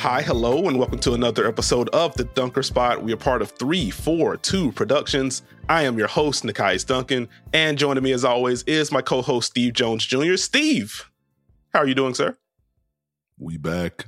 Hi, hello, and welcome to another episode of The Dunker Spot. We are part of 342 Productions. I am your host, Nekias Duncan, and joining me as always is my co-host, Steve Jones Jr. Steve, how are you doing, sir? We back.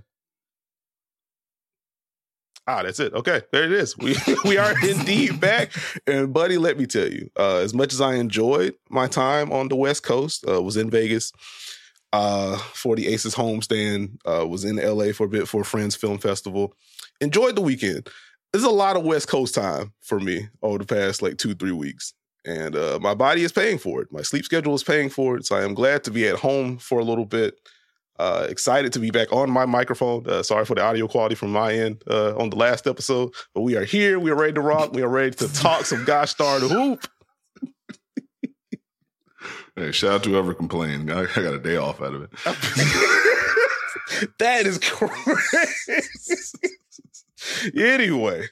That's it. Okay, there it is. We are indeed back. And buddy, let me tell you, as much as I enjoyed my time on the West Coast, was in Vegas for the Aces homestand, was in LA for a bit for a Friends Film Festival. Enjoyed the weekend. There's a lot of West Coast time for me over the past 2-3 weeks. And my body is paying for it. My sleep schedule is paying for it. So I am glad to be at home for a little bit. Excited to be back on my microphone. Sorry for the audio quality from my end on the last episode, but we are here. We are ready to rock. We are ready to talk some gosh darn hoop. Hey, shout out to whoever complained. I got a day off out of it. That is crazy. Anyway,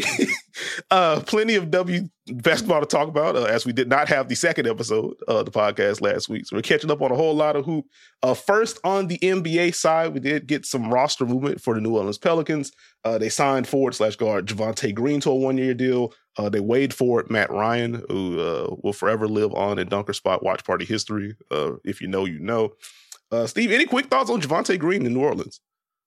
plenty of W basketball to talk about, as we did not have the second episode of the podcast last week. So we're catching up on a whole lot of hoop. First, on the NBA side, we did get some roster movement for the New Orleans Pelicans. They signed forward/guard Javonte Green to a one-year deal. They waived forward Matt Ryan, who will forever live on in Dunker Spot watch party history. If you know, you know. Steve, any quick thoughts on Javonte Green in New Orleans?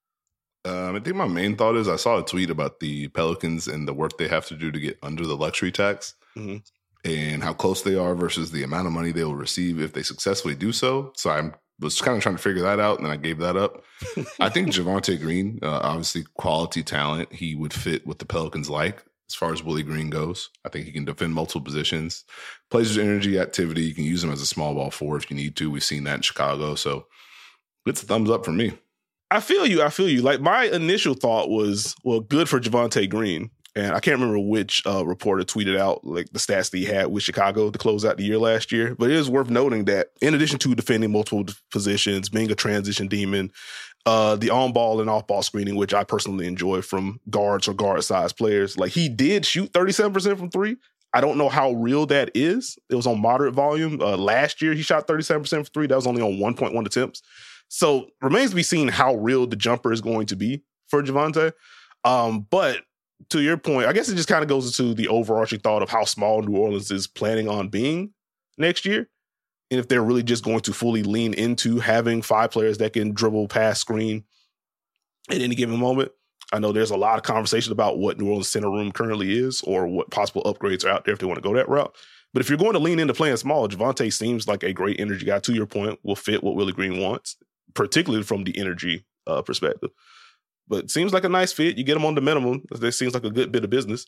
I think my main thought is I saw a tweet about the Pelicans and the work they have to do to get under the luxury tax and how close they are versus the amount of money they will receive if they successfully do so. So I was kind of trying to figure that out, and then I gave that up. I think Javonte Green, obviously quality talent, he would fit what the Pelicans like as far as Willie Green goes. I think he can defend multiple positions, plays with energy, activity. You can use him as a small ball four if you need to. We've seen that in Chicago. So it's a thumbs up for me. I feel you. Like, my initial thought was, well, good for Javonte Green. And I can't remember which reporter tweeted out the stats that he had with Chicago to close out the year last year. But it is worth noting that in addition to defending multiple positions, being a transition demon, the on-ball and off-ball screening, which I personally enjoy from guards or guard-sized players, he did shoot 37% from three. I don't know how real that is. It was on moderate volume. Last year, he shot 37% from three. That was only on 1.1 attempts. So remains to be seen how real the jumper is going to be for Javonte. But to your point, I guess it just kind of goes into the overarching thought of how small New Orleans is planning on being next year. And if they're really just going to fully lean into having five players that can dribble, pass, screen at any given moment. I know there's a lot of conversation about what New Orleans center room currently is or what possible upgrades are out there if they want to go that route. But if you're going to lean into playing small, Javonte seems like a great energy guy. To your point, will fit what Willie Green wants, particularly from the energy perspective. But seems like a nice fit. You get him on the minimum. That seems like a good bit of business.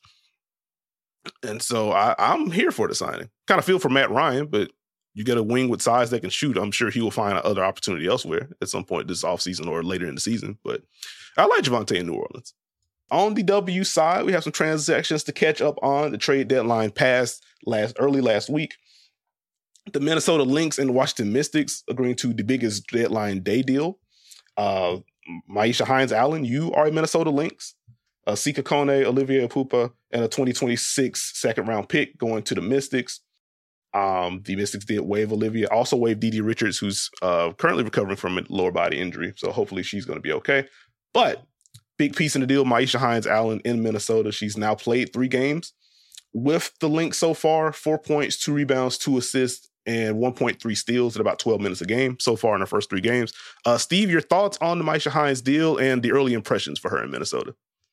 And so I'm here for the signing. Kind of feel for Matt Ryan, but you get a wing with size that can shoot. I'm sure he will find another opportunity elsewhere at some point this offseason or later in the season. But I like Javonte in New Orleans. On the W side, we have some transactions to catch up on. The trade deadline passed early last week. The Minnesota Lynx and the Washington Mystics agreeing to the biggest deadline day deal. Maisha Hines-Allen, you are a Minnesota Lynx. Sika Kone, Olivier Pupa, and a 2026 second-round pick going to the Mystics. The Mystics did waive Olivia. Also waived Didi Richards, who's currently recovering from a lower body injury. So hopefully she's going to be okay. But big piece in the deal, Maisha Hines-Allen in Minnesota. She's now played 3 games with the Lynx so far. 4 points, 2 rebounds, 2 assists, and 1.3 steals in about 12 minutes a game so far in her first 3 games. Steve, your thoughts on the Maisha Hines deal and the early impressions for her in Minnesota?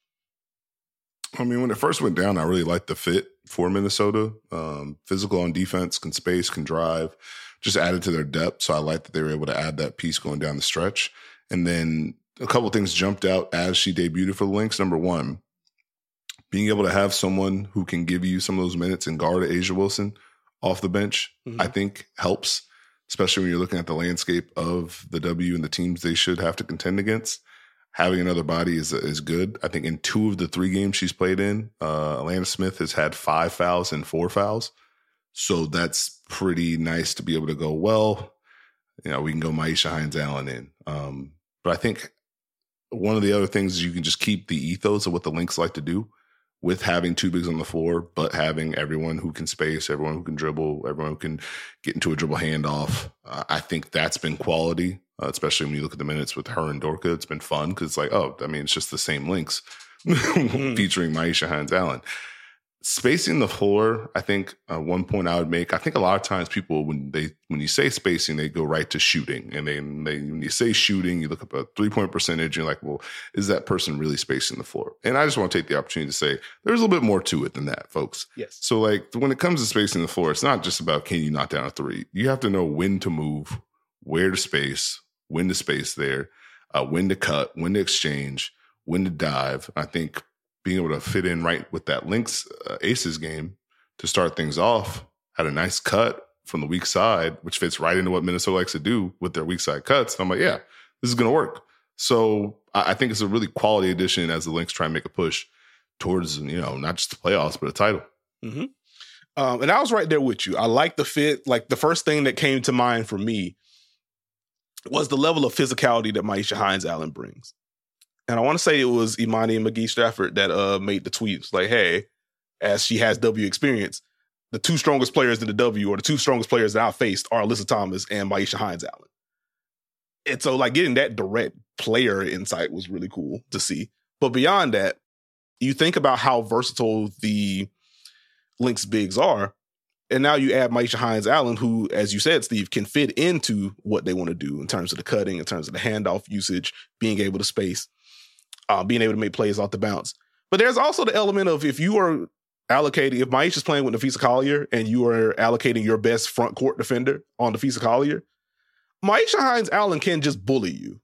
I mean, when it first went down, I really liked the fit for Minnesota. Physical on defense, can space, can drive, just added to their depth. So I like that they were able to add that piece going down the stretch. And then a couple of things jumped out as she debuted for the Lynx. Number one, being able to have someone who can give you some of those minutes and guard A'ja Wilson off the bench, I think helps, especially when you're looking at the landscape of the W and the teams they should have to contend against. Having another body is good. I think in 2 of the 3 games she's played in, Alana Smith has had 5 fouls and 4 fouls. So that's pretty nice to be able to go, well, we can go Maisha Hines-Allen in. But I think one of the other things is you can just keep the ethos of what the Lynx like to do, with having two bigs on the floor, but having everyone who can space, everyone who can dribble, everyone who can get into a dribble handoff. I think that's been quality, especially when you look at the minutes with her and Dorka. It's been fun because it's like, oh, I mean, it's just the same links featuring Myisha Hines-Allen. Spacing the floor, I think one point I would make, I think a lot of times people, when you say spacing, they go right to shooting. And then when you say shooting, you look up a 3-point percentage, and you're like, well, is that person really spacing the floor? And I just want to take the opportunity to say there's a little bit more to it than that, folks. Yes. So like when it comes to spacing the floor, it's not just about can you knock down a three. You have to know when to move, where to space, when to space there, when to cut, when to exchange, when to dive. I think being able to fit in right with that Lynx Aces game to start things off, had a nice cut from the weak side, which fits right into what Minnesota likes to do with their weak side cuts. I'm like, yeah, this is going to work. So I think it's a really quality addition as the Lynx try and make a push towards, not just the playoffs, but a title. Mm-hmm. And I was right there with you. I like the fit. Like the first thing that came to mind for me was the level of physicality that Myisha Hines-Allen brings. And I want to say it was Imani McGee-Stafford that made the tweets like, hey, as she has W experience, the two strongest players in the W, or the two strongest players that I faced, are Alyssa Thomas and Myisha Hines-Allen. And so like getting that direct player insight was really cool to see. But beyond that, you think about how versatile the Lynx bigs are. And now you add Myisha Hines-Allen, who, as you said, Steve, can fit into what they want to do in terms of the cutting, in terms of the handoff usage, being able to space. Being able to make plays off the bounce. But there's also the element of if you are allocating, if Myisha's playing with Napheesa Collier and you are allocating your best front court defender on Napheesa Collier, Myisha Hines-Allen can just bully you.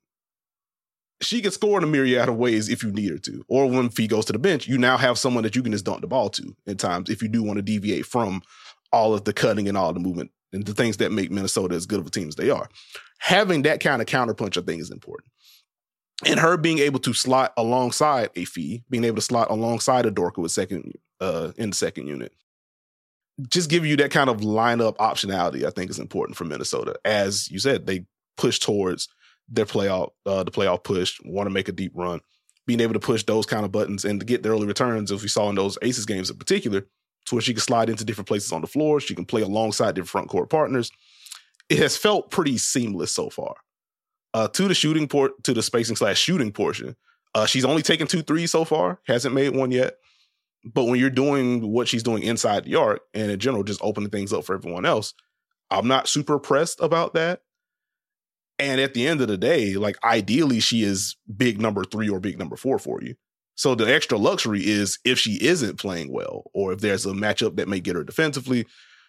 She can score in a myriad of ways if you need her to. Or when Fee goes to the bench, you now have someone that you can just dump the ball to at times if you do want to deviate from all of the cutting and all the movement and the things that make Minnesota as good of a team as they are. Having that kind of counterpunch, I think, is important. And her being able to slot alongside a Fee, being able to slot alongside a Dorka with in the second unit, just give you that kind of lineup optionality, I think is important for Minnesota. As you said, they push towards their the playoff push, want to make a deep run, being able to push those kind of buttons and to get the early returns, as we saw in those Aces games in particular, to where she can slide into different places on the floor. She can play alongside different front court partners. It has felt pretty seamless so far. To the spacing/shooting portion, she's only taken 2 threes so far, hasn't made one yet. But when you're doing what she's doing inside the arc and in general, just opening things up for everyone else, I'm not super pressed about that. And at the end of the day, like ideally she is big number 3 or big number 4 for you. So the extra luxury is if she isn't playing well, or if there's a matchup that may get her defensively,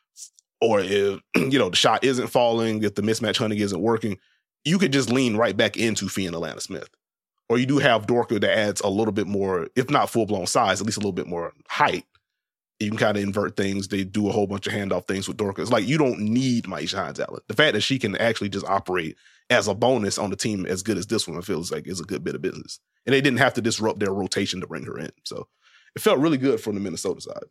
or if, the shot isn't falling, if the mismatch hunting isn't working, you could just lean right back into Fee and Atlanta Smith. Or you do have Dorka that adds a little bit more, if not full-blown size, at least a little bit more height. You can kind of invert things. They do a whole bunch of handoff things with Dorka. It's like you don't need Myisha Hines-Allen. The fact that she can actually just operate as a bonus on the team as good as this one feels like is a good bit of business. And they didn't have to disrupt their rotation to bring her in. So it felt really good from the Minnesota side.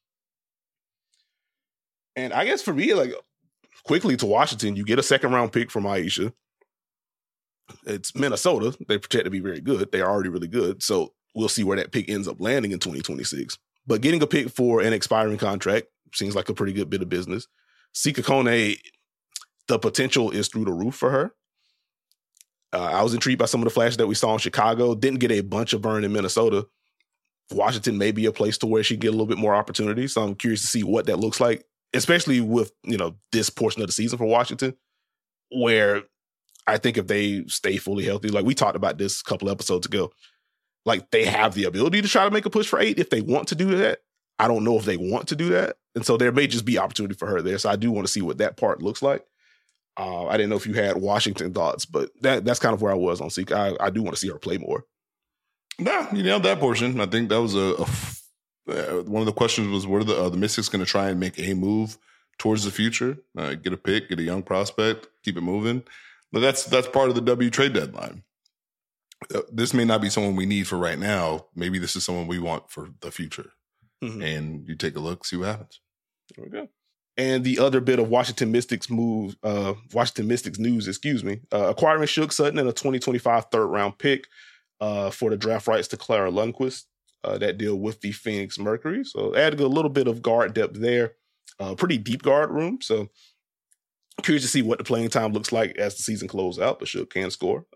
And I guess for me, like quickly to Washington, you get a second-round pick from Myisha. It's Minnesota. They project to be very good. They are already really good. So we'll see where that pick ends up landing in 2026. But getting a pick for an expiring contract seems like a pretty good bit of business. Sika Kone, the potential is through the roof for her. I was intrigued by some of the flashes that we saw in Chicago. Didn't get a bunch of burn in Minnesota. Washington may be a place to where she get a little bit more opportunity. So I'm curious to see what that looks like, especially with, this portion of the season for Washington, where I think if they stay fully healthy, like we talked about this a couple episodes ago, like they have the ability to try to make a push for 8 if they want to do that. I don't know if they want to do that. And so there may just be opportunity for her there. So I do want to see what that part looks like. I didn't know if you had Washington thoughts, but that's kind of where I was on Sika. I do want to see her play more. Nah, you nailed that portion. I think that was one of the questions was, what are the Mystics going to try and make a move towards the future? Get a pick, get a young prospect, keep it moving. But that's part of the W trade deadline. This may not be someone we need for right now. Maybe this is someone we want for the future. Mm-hmm. And you take a look, see what happens. There we go. And the other bit of Washington Mystics news, acquiring Shook Sutton and a 2025 third round pick for the draft rights to Clara Lundquist. that deal with the Phoenix Mercury. So adding a little bit of guard depth there. Pretty deep guard room. So curious to see what the playing time looks like as the season closes out, but Shook can score.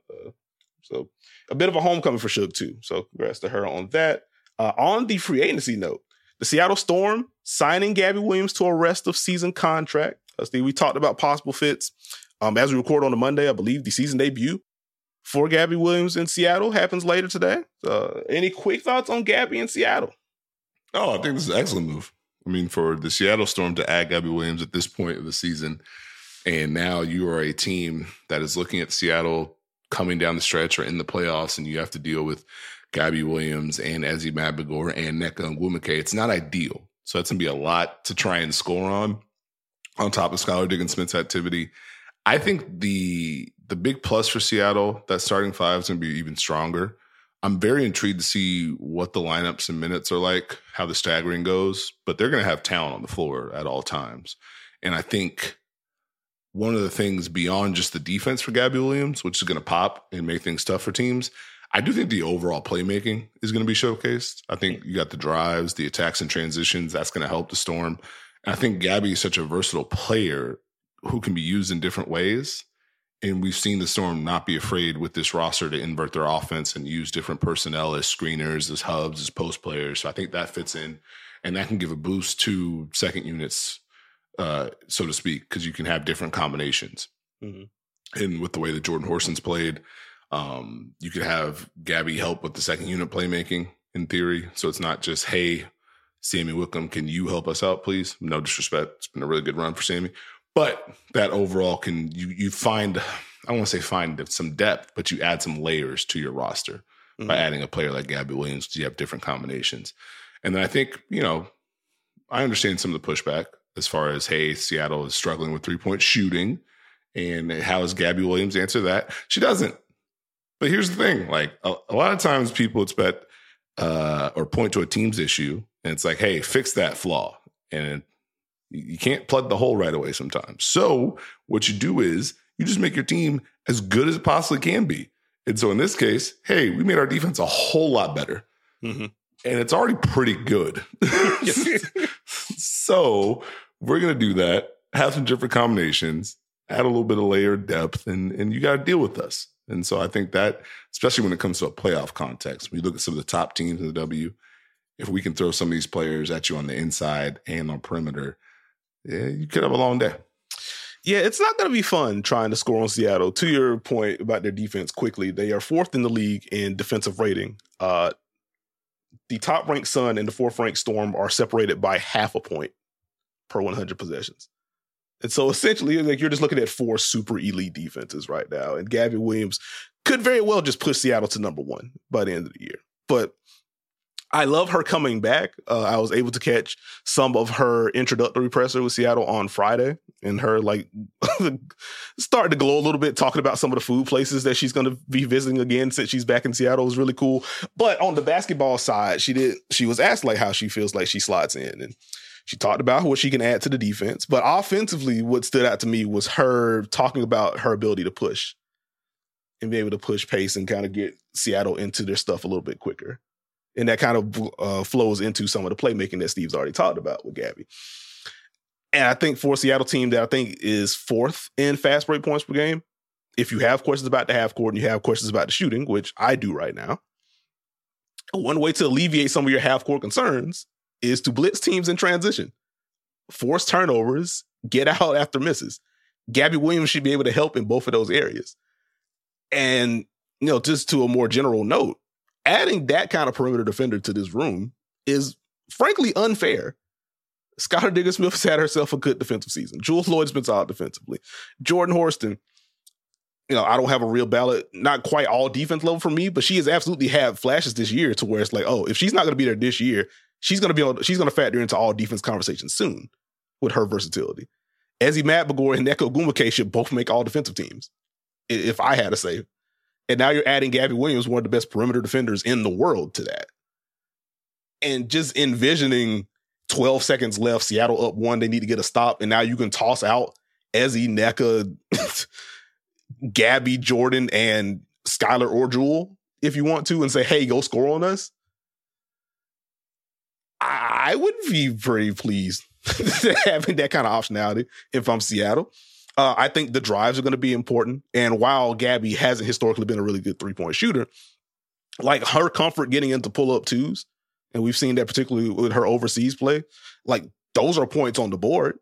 So a bit of a homecoming for Shook too. So congrats to her on that. On the free agency note, the Seattle Storm signing Gabby Williams to a rest of season contract. Steve, we talked about possible fits. As we record on a Monday, I believe the season debut for Gabby Williams in Seattle happens later today. Any quick thoughts on Gabby in Seattle? Oh, I think this is an excellent move. I mean, for the Seattle Storm to add Gabby Williams at this point of the season, and now you are a team that is looking at Seattle coming down the stretch or in the playoffs, and you have to deal with Gabby Williams and Ezi Mabagor and Nneka Ogwumike. It's not ideal. So that's going to be a lot to try and score on top of Skylar Diggins-Smith's activity. I think the big plus for Seattle, that starting five is going to be even stronger. I'm very intrigued to see what the lineups and minutes are like, how the staggering goes, but they're going to have talent on the floor at all times. And I think one of the things beyond just the defense for Gabby Williams, which is going to pop and make things tough for teams, I do think the overall playmaking is going to be showcased. I think you got the drives, the attacks and transitions. That's going to help the Storm. And I think Gabby is such a versatile player who can be used in different ways. And we've seen the Storm not be afraid with this roster to invert their offense and use different personnel as screeners, as hubs, as post players. So I think that fits in. And that can give a boost to second units, so to speak, because you can have different combinations. Mm-hmm. And with the way that Jordan Horson's played, you could have Gabby help with the second unit playmaking in theory. So it's not just, hey, Sammy Wickham, can you help us out, please? No disrespect. It's been a really good run for Sammy. But that overall can you find, I don't want to say find some depth, but you add some layers to your roster by adding a player like Gabby Williams because you have different combinations. And then I think, I understand some of the pushback as far as, hey, Seattle is struggling with 3-point shooting. And how does Gabby Williams answer that? She doesn't. But here's the thing. Like a lot of times people expect or point to a team's issue and it's like, hey, fix that flaw. And you can't plug the hole right away sometimes. So what you do is you just make your team as good as it possibly can be. And so in this case, hey, we made our defense a whole lot better. Mm-hmm. And it's already pretty good. So we're going to do that, have some different combinations, add a little bit of layered depth, and you got to deal with us. And so I think that, especially when it comes to a playoff context, when you look at some of the top teams in the W, if we can throw some of these players at you on the inside and on perimeter, yeah, you could have a long day. Yeah, it's not going to be fun trying to score on Seattle. To your point about their defense quickly, they are fourth in the league in defensive rating. The top-ranked Sun and the fourth-ranked Storm are separated by half a point per 100 possessions. And so essentially, like, you're just looking at four super elite defenses right now. And Gabby Williams could very well just push Seattle to number one by the end of the year. But I love her coming back. I was able to catch some of her introductory presser with Seattle on Friday, and her starting to glow a little bit, talking about some of the food places that she's going to be visiting again since she's back in Seattle. It was really cool. But on the basketball side, she was asked like how she feels like she slots in, and she talked about what she can add to the defense. But offensively, what stood out to me was her talking about her ability to push and be able to push pace and kind of get Seattle into their stuff a little bit quicker. And that kind of flows into some of the playmaking that Steve's already talked about with Gabby. And I think for a Seattle team that I think is fourth in fast break points per game, if you have questions about the half court and you have questions about the shooting, which I do right now, one way to alleviate some of your half court concerns is to blitz teams in transition, force turnovers, get out after misses. Gabby Williams should be able to help in both of those areas. And, just to a more general note, adding that kind of perimeter defender to this room is frankly unfair. Skylar Diggins-Smith has had herself a good defensive season. Jules Lloyd's been solid defensively. Jordan Horston, I don't have a real ballot, not quite all defense level for me, but she has absolutely had flashes this year to where it's like, oh, if she's not going to be there this year, she's going to factor into all defense conversations soon with her versatility. Ezi Mabagor and Nneka Ogwumike should both make all defensive teams, if I had to say. And now you're adding Gabby Williams, one of the best perimeter defenders in the world, to that. And just envisioning 12 seconds left, Seattle up 1, they need to get a stop, and now you can toss out Ezi, Nneka, Gabby, Jordan, and Skylar or Jewel if you want to, and say, hey, go score on us. I would be pretty pleased having that kind of optionality if I'm Seattle. I think the drives are going to be important. And while Gabby hasn't historically been a really good 3-point shooter, like her comfort getting into pull-up twos, and we've seen that particularly with her overseas play, like those are points on the board.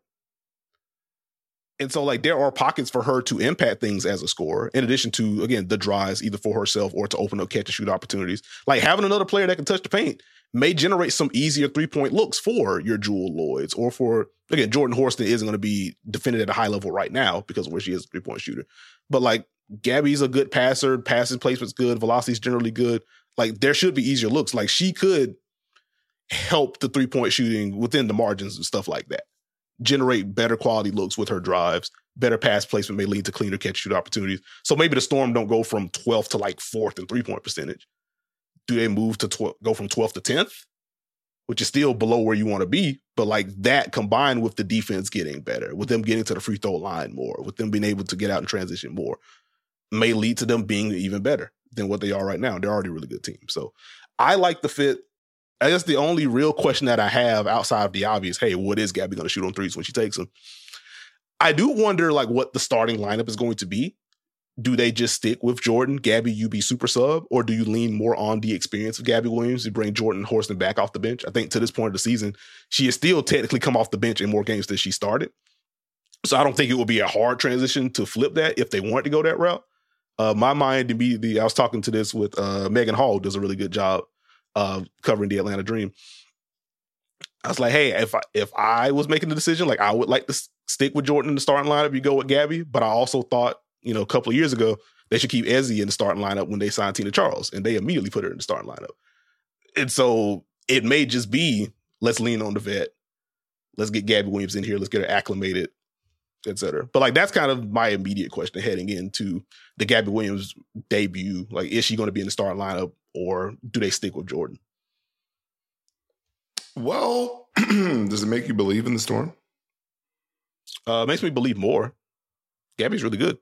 And so, like, there are pockets for her to impact things as a scorer, in addition to, again, the drives, either for herself or to open up catch and shoot opportunities. Like, having another player that can touch the paint may generate some easier 3-point looks for your Jewell Loyds, or for, again, Jordan Horston isn't going to be defended at a high level right now because of where she is a 3-point shooter. But, like, Gabby's a good passer, passing placement's good, velocity's generally good. Like, there should be easier looks. Like, she could help the 3-point shooting within the margins and stuff like that. Generate better quality looks with her drives. Better pass placement may lead to cleaner catch shoot opportunities. So maybe the Storm don't go from 12th to like 4th in 3-point percentage. Do they move to go from 12th to 10th, which is still below where you want to be? But like that combined with the defense getting better, with them getting to the free throw line more, with them being able to get out and transition more, may lead to them being even better than what they are right now. They're already a really good team. So I like the fit. I guess the only real question that I have outside of the obvious, hey, what is Gabby going to shoot on threes when she takes them? I do wonder like what the starting lineup is going to be. Do they just stick with Jordan, Gabby, you be super sub, or do you lean more on the experience of Gabby Williams to bring Jordan Horston back off the bench? I think to this point of the season, she has still technically come off the bench in more games than she started. So I don't think it would be a hard transition to flip that if they want to go that route. My mind immediately, I was talking to this with Megan Hall, does a really good job covering the Atlanta Dream. I was like, hey, if I was making the decision, like I would like to stick with Jordan in the starting lineup, you go with Gabby. But I also thought, you know, a couple of years ago, they should keep Ezzy in the starting lineup when they signed Tina Charles, and they immediately put her in the starting lineup. And so it may just be, let's lean on the vet. Let's get Gabby Williams in here. Let's get her acclimated, et cetera. But like, that's kind of my immediate question heading into the Gabby Williams debut. Like, is she going to be in the starting lineup, or do they stick with Jordan? Well, does it make you believe in the Storm? It makes me believe more. Gabby's really good.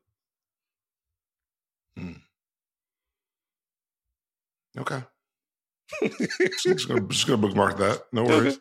Okay. just gonna bookmark that. No worries.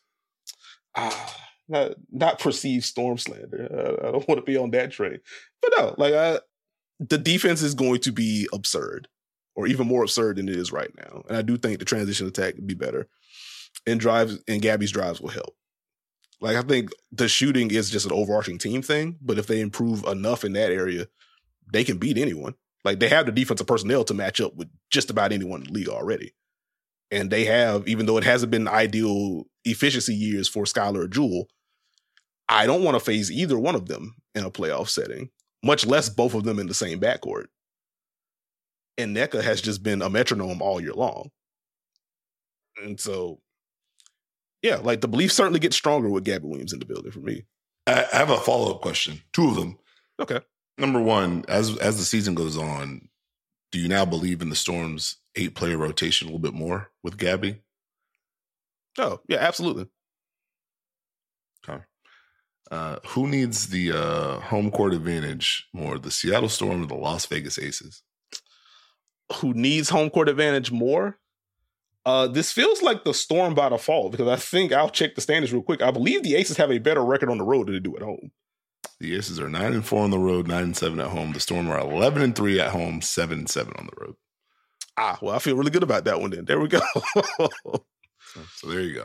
Not perceived Storm slander. I don't want to be on that train. But no, like the defense is going to be absurd, or even more absurd than it is right now. And I do think the transition attack would be better. And drives and Gabby's drives will help. Like, I think the shooting is just an overarching team thing, but if they improve enough in that area, they can beat anyone. Like, they have the defensive personnel to match up with just about anyone in the league already. And they have, even though it hasn't been ideal efficiency years for Skylar or Jewell, I don't want to face either one of them in a playoff setting, much less both of them in the same backcourt. And Nneka has just been a metronome all year long. And so, yeah, like the belief certainly gets stronger with Gabby Williams in the building for me. I have a follow-up question. Two of them. Okay. Number one, as the season goes on, do you now believe in the Storm's 8-player rotation a little bit more with Gabby? Oh, yeah, absolutely. Okay. Who needs the home court advantage more, the Seattle Storm or the Las Vegas Aces? Who needs home court advantage more? This feels like the Storm by default, because I think I'll check the standings real quick. I believe the Aces have a better record on the road than they do at home. The Aces are 9-4 on the road, 9-7 at home. The Storm are 11-3 at home, 7-7 on the road. Well, I feel really good about that one then. There we go. So there you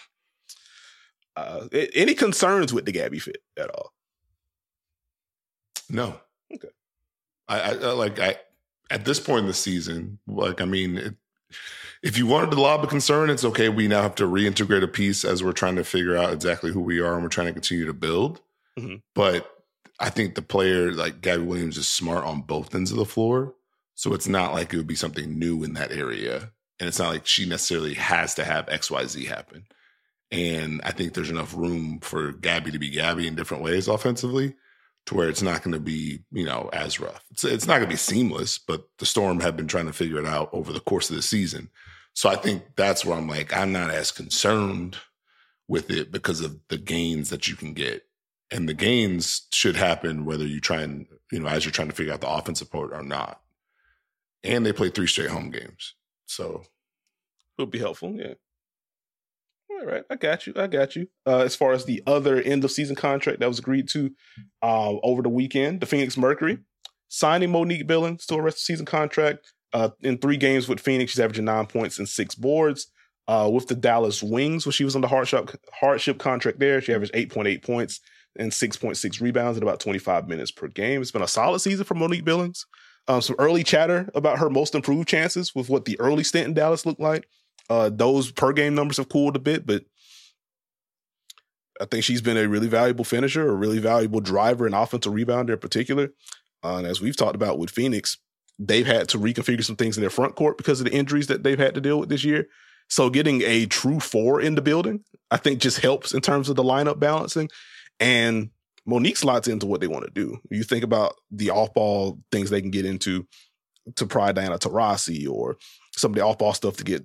go. Any concerns with the Gabby fit at all? No. Okay. I at this point in the season, like, I mean, if you wanted to lob a concern, it's okay. We now have to reintegrate a piece as we're trying to figure out exactly who we are, and we're trying to continue to build. Mm-hmm. But I think the player like Gabby Williams is smart on both ends of the floor. So it's not like it would be something new in that area. And it's not like she necessarily has to have XYZ happen. And I think there's enough room for Gabby to be Gabby in different ways offensively to where it's not going to be, you know, as rough. It's not going to be seamless, but the Storm have been trying to figure it out over the course of the season. So I think that's where I'm like, I'm not as concerned with it because of the gains that you can get. And the gains should happen whether you try and, you know, as you're trying to figure out the offensive part or not. And they play 3 straight home games. So it would be helpful, yeah. Right. I got you. As far as the other end of season contract that was agreed to over the weekend, the Phoenix Mercury signing Monique Billings to a rest of season contract. In 3 games with Phoenix, she's averaging 9 points and 6 boards. With the Dallas Wings, when she was on the hardship contract there, she averaged 8.8 points and 6.6 rebounds in about 25 minutes per game. It's been a solid season for Monique Billings. Some early chatter about her most improved chances with what the early stint in Dallas looked like. Those per game numbers have cooled a bit, but I think she's been a really valuable finisher, a really valuable driver and offensive rebounder in particular. And as we've talked about with Phoenix, they've had to reconfigure some things in their front court because of the injuries that they've had to deal with this year. So getting a true 4 in the building, I think just helps in terms of the lineup balancing. And Monique slots into what they want to do. You think about the off-ball things they can get into to pry Diana Taurasi, or some of the off-ball stuff to get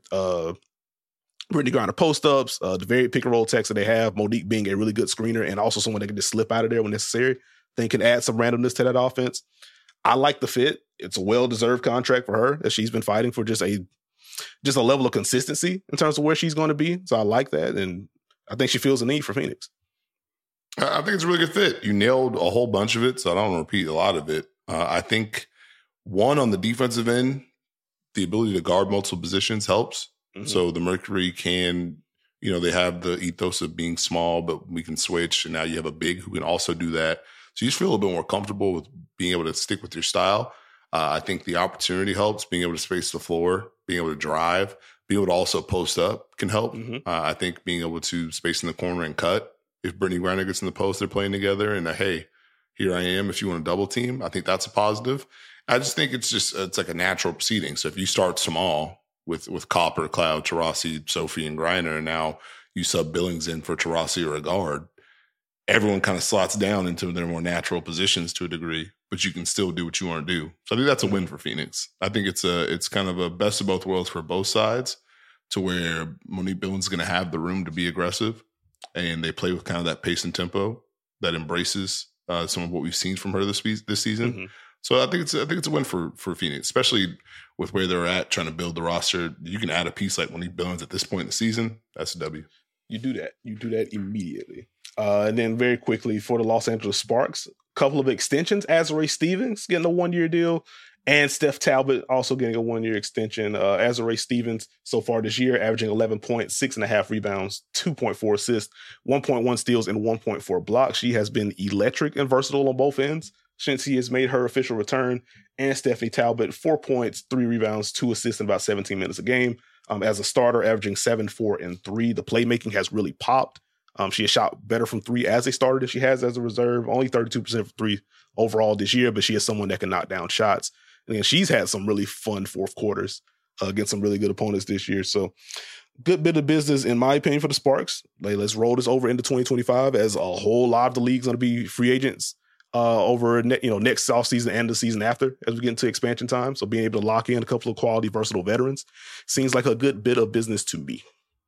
Brittany Griner post-ups, the very pick-and-roll attacks that they have, Monique being a really good screener and also someone that can just slip out of there when necessary. They can add some randomness to that offense. I like the fit. It's a well-deserved contract for her, that she's been fighting for just a level of consistency in terms of where she's going to be. So I like that, and I think she feels the need for Phoenix. I think it's a really good fit. You nailed a whole bunch of it, so I don't want to repeat a lot of it. I think, one, on the defensive end, the ability to guard multiple positions helps. Mm-hmm. So the Mercury can, they have the ethos of being small, but we can switch, and now you have a big who can also do that. So you just feel a little bit more comfortable with being able to stick with your style. I think the opportunity helps, being able to space the floor, being able to drive, being able to also post up can help. Mm-hmm. I think being able to space in the corner and cut. If Brittany Griner gets in the post, they're playing together, and hey, here I am if you want to double team. I think that's a positive. I just think it's like a natural proceeding. So if you start small with Copper, Cloud, Taurasi, Sophie, and Griner, and now you sub Billings in for Taurasi or a guard, everyone kind of slots down into their more natural positions to a degree, but you can still do what you want to do. So I think that's a win for Phoenix. I think it's kind of a best of both worlds for both sides, to where Monique Billings is going to have the room to be aggressive, and they play with kind of that pace and tempo that embraces some of what we've seen from her this season. Mm-hmm. So I think it's a win for Phoenix, especially with where they're at, trying to build the roster. You can add a piece like Monique Billings at this point in the season. That's a W. You do that immediately. And then very quickly for the Los Angeles Sparks, a couple of extensions. Azurá Stevens getting a 1-year deal, and Steph Talbot also getting a 1-year extension. Azurá Stevens so far this year averaging 11 points, 6.5 rebounds, 2.4 assists, 1.1 steals, and 1.4 blocks. She has been electric and versatile on both ends since he has made her official return. And Stephanie Talbot, 4 points, 3 rebounds, 2 assists in about 17 minutes a game. As a starter, averaging 7, 4, and 3. The playmaking has really popped. She has shot better from 3 as a starter than she has as a reserve. Only 32% from 3 overall this year, but she is someone that can knock down shots. And she's had some really fun fourth quarters against some really good opponents this year. So good bit of business, in my opinion, for the Sparks. Let's roll this over into 2025, as a whole lot of the league's going to be free agents over next offseason and the season after, as we get into expansion time. So being able to lock in a couple of quality, versatile veterans seems like a good bit of business to me.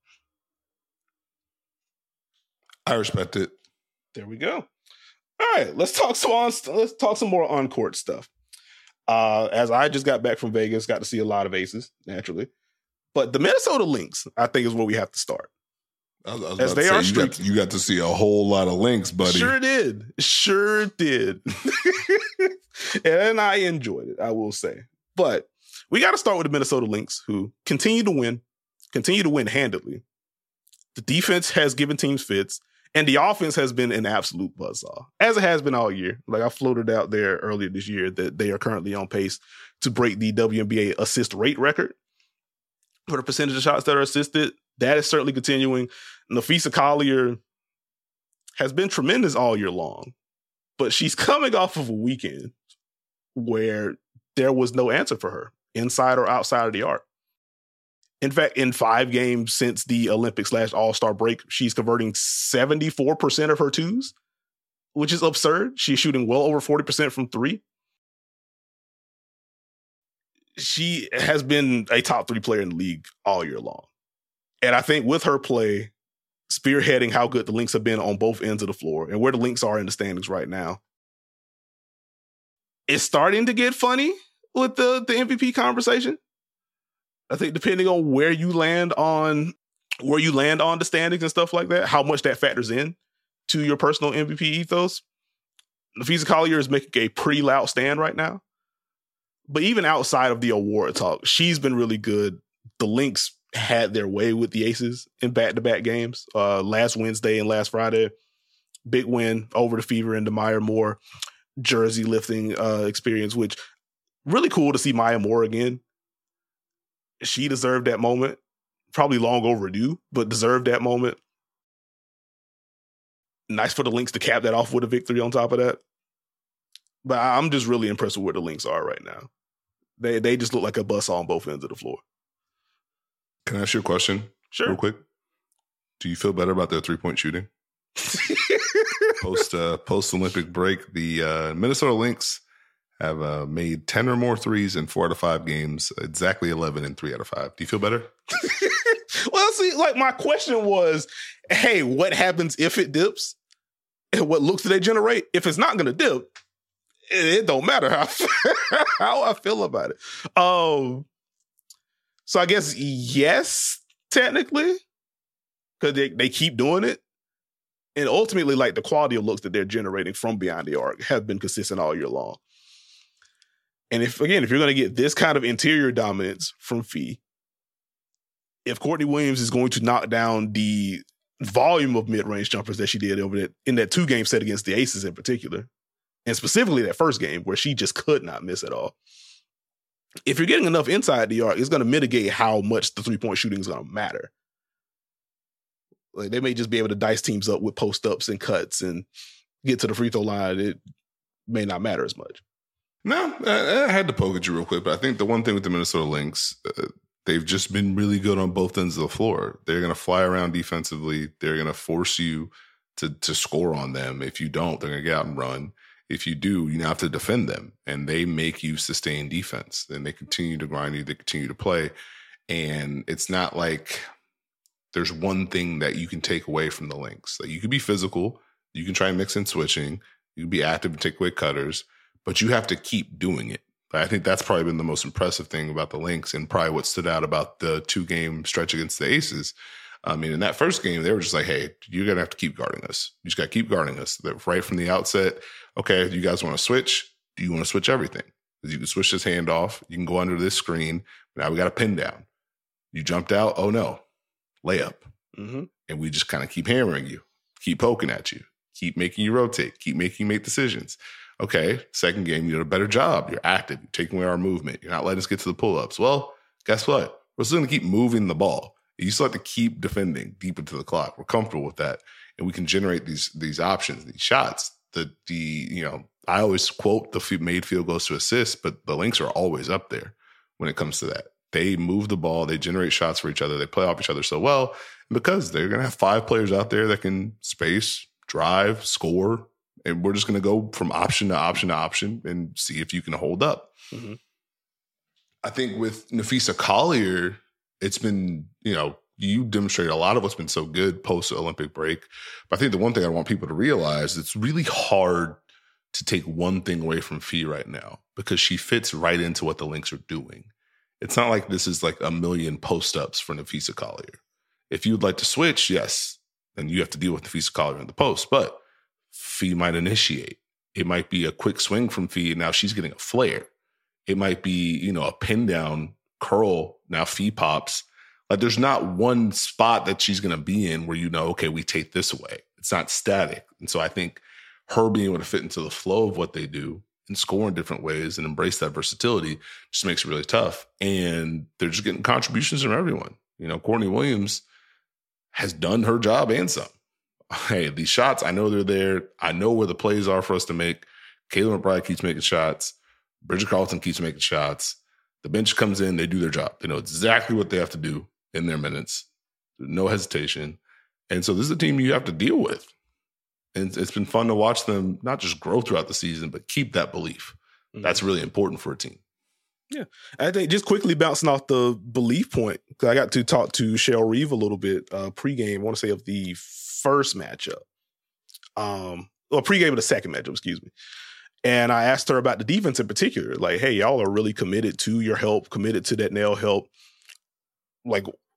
I respect it. There we go. All right, let's talk some more on-court stuff. As I just got back from Vegas, got to see a lot of aces, naturally. But the Minnesota Lynx, I think, is where we have to start. As they are streaking. You got to see a whole lot of Lynx, buddy. Sure did. And I enjoyed it, I will say. But we got to start with the Minnesota Lynx, who continue to win handedly. The defense has given teams fits, and the offense has been an absolute buzzsaw, as it has been all year. Like I floated out there earlier this year that they are currently on pace to break the WNBA assist rate record for the percentage of shots that are assisted. That is certainly continuing. Napheesa Collier has been tremendous all year long, but she's coming off of a weekend where there was no answer for her, inside or outside of the arc. In fact, in 5 games since the Olympic/All-Star break, she's converting 74% of her twos, which is absurd. She's shooting well over 40% from 3. She has been a top 3 player in the league all year long. And I think with her play, spearheading how good the Lynx have been on both ends of the floor and where the Lynx are in the standings right now, it's starting to get funny with the MVP conversation. I think depending on where you land on where you land on the standings and stuff like that, how much that factors in to your personal MVP ethos. Napheesa Collier is making a pretty loud stand right now. But even outside of the award talk, she's been really good. The Lynx had their way with the Aces in back-to-back games. Last Wednesday and last Friday, big win over the Fever and the Maya Moore jersey lifting experience, which really cool to see Maya Moore again. She deserved that moment. Probably long overdue, but deserved that moment. Nice for the Lynx to cap that off with a victory on top of that. But I'm just really impressed with where the Lynx are right now. They just look like a bus on both ends of the floor. Can I ask you a question? Sure. Real quick. Do you feel better about their 3-point shooting? Post Olympic break, the Minnesota Lynx have made 10 or more threes in 4 out of 5 games, exactly 11 in 3 out of 5. Do you feel better? Well, see, like my question was, hey, what happens if it dips? And what looks do they generate? If it's not going to dip, it don't matter how I feel about it. So I guess yes, technically, because they keep doing it. And ultimately, like the quality of looks that they're generating from behind the arc have been consistent all year long. And if you're going to get this kind of interior dominance from Fee, if Courtney Williams is going to knock down the volume of mid-range jumpers that she did in that 2-game set against the Aces in particular, and specifically that first game where she just could not miss at all, if you're getting enough inside the arc, it's going to mitigate how much the 3-point shooting is going to matter. Like they may just be able to dice teams up with post-ups and cuts and get to the free throw line. It may not matter as much. No, I had to poke at you real quick, but I think the one thing with the Minnesota Lynx, they've just been really good on both ends of the floor. They're going to fly around defensively. They're going to force you to score on them. If you don't, they're going to get out and run. If you do, you now have to defend them, and they make you sustain defense. Then they continue to grind you. They continue to play, and it's not like there's one thing that you can take away from the Lynx. Like you can be physical. You can try and mix in switching. You can be active and take away cutters, but you have to keep doing it. I think that's probably been the most impressive thing about the Lynx and probably what stood out about the 2-game stretch against the Aces. I mean, in that first game, they were just like, hey, you're going to have to keep guarding us. You just got to keep guarding us. Right from the outset, okay, you guys want to switch? Do you want to switch everything? Because you can switch this handoff. You can go under this screen. Now we got a pin down. You jumped out. Oh, no. Layup. Mm-hmm. And we just kind of keep hammering you, keep poking at you, keep making you rotate, keep making you make decisions. Okay, second game, you did a better job. You're active. You're taking away our movement. You're not letting us get to the pull-ups. Well, guess what? We're still going to keep moving the ball. You still have to keep defending deep into the clock. We're comfortable with that. And we can generate these options, these shots. I always quote the made field goals to assists, but the Lynx are always up there when it comes to that. They move the ball. They generate shots for each other. They play off each other so well. And because they're going to have 5 players out there that can space, drive, score, and we're just going to go from option to option to option and see if you can hold up. Mm-hmm. I think with Napheesa Collier, it's been, you demonstrated a lot of what's been so good post-Olympic break. But I think the one thing I want people to realize, it's really hard to take one thing away from Fee right now because she fits right into what the Lynx are doing. It's not like this is like a million post-ups for Napheesa Collier. If you'd like to switch, yes, then you have to deal with Napheesa Collier in the post. But Fee might initiate. It might be a quick swing from Fee, and now she's getting a flare. It might be, a pin down curl. Now Fee pops. Like there's not one spot that she's going to be in where okay, we take this away. It's not static. And so I think her being able to fit into the flow of what they do and score in different ways and embrace that versatility just makes it really tough. And they're just getting contributions from everyone. Courtney Williams has done her job and some. Hey, these shots, I know they're there. I know where the plays are for us to make. Kayla McBride keeps making shots. Bridget Carlton keeps making shots. The bench comes in, they do their job. They know exactly what they have to do in their minutes. No hesitation. And so this is a team you have to deal with. And it's been fun to watch them not just grow throughout the season, but keep that belief. Mm-hmm. That's really important for a team. Yeah. I think just quickly bouncing off the belief point, because I got to talk to Cheryl Reeve a little bit pregame, I want to say of the first matchup. Pregame of the second matchup, excuse me. And I asked her about the defense in particular. Like, hey, y'all are really committed to your help, committed to that nail help. Like,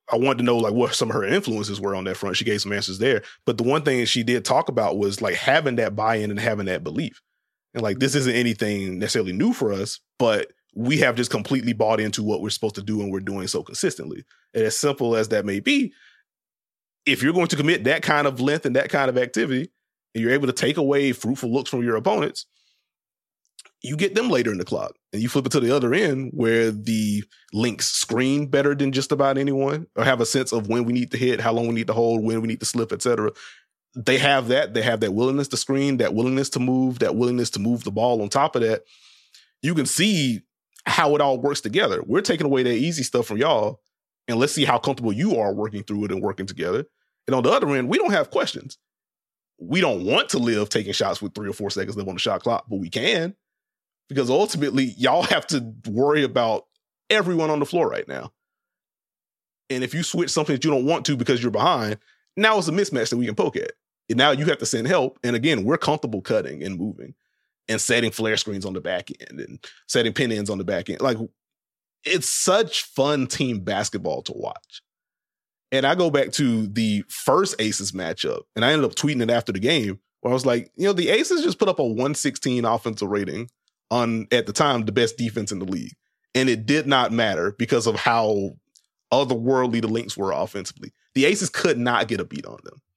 I wanted to know like what some of her influences were on that front. She gave some answers there. But the one thing she did talk about was like having that buy-in and having that belief. And like, this isn't anything necessarily new for us, but we have just completely bought into what we're supposed to do and we're doing so consistently. And as simple as that may be, if you're going to commit that kind of length and that kind of activity, and you're able to take away fruitful looks from your opponents, you get them later in the clock. And you flip it to the other end where the Lynx screen better than just about anyone, or have a sense of when we need to hit, how long we need to hold, when we need to slip, etc. They have that. They have that willingness to screen, that willingness to move the ball on top of that. You can see how it all works together. We're taking away that easy stuff from y'all, and let's see how comfortable you are working through it and working together. And on the other end, we don't have questions. We don't want to live taking shots with 3 or 4 seconds left on the shot clock, but we can, because ultimately y'all have to worry about everyone on the floor right now. And if you switch something that you don't want to because you're behind, now it's a mismatch that we can poke at. And now you have to send help. And again, we're comfortable cutting and moving and setting flare screens on the back end and setting pin ends on the back end. Like, it's such fun team basketball to watch. And I go back to the first Aces matchup, and I ended up tweeting it after the game, where I was like, the Aces just put up a 116 offensive rating on, at the time, the best defense in the league. And it did not matter because of how otherworldly the Lynx were offensively. The Aces could not get a beat on them.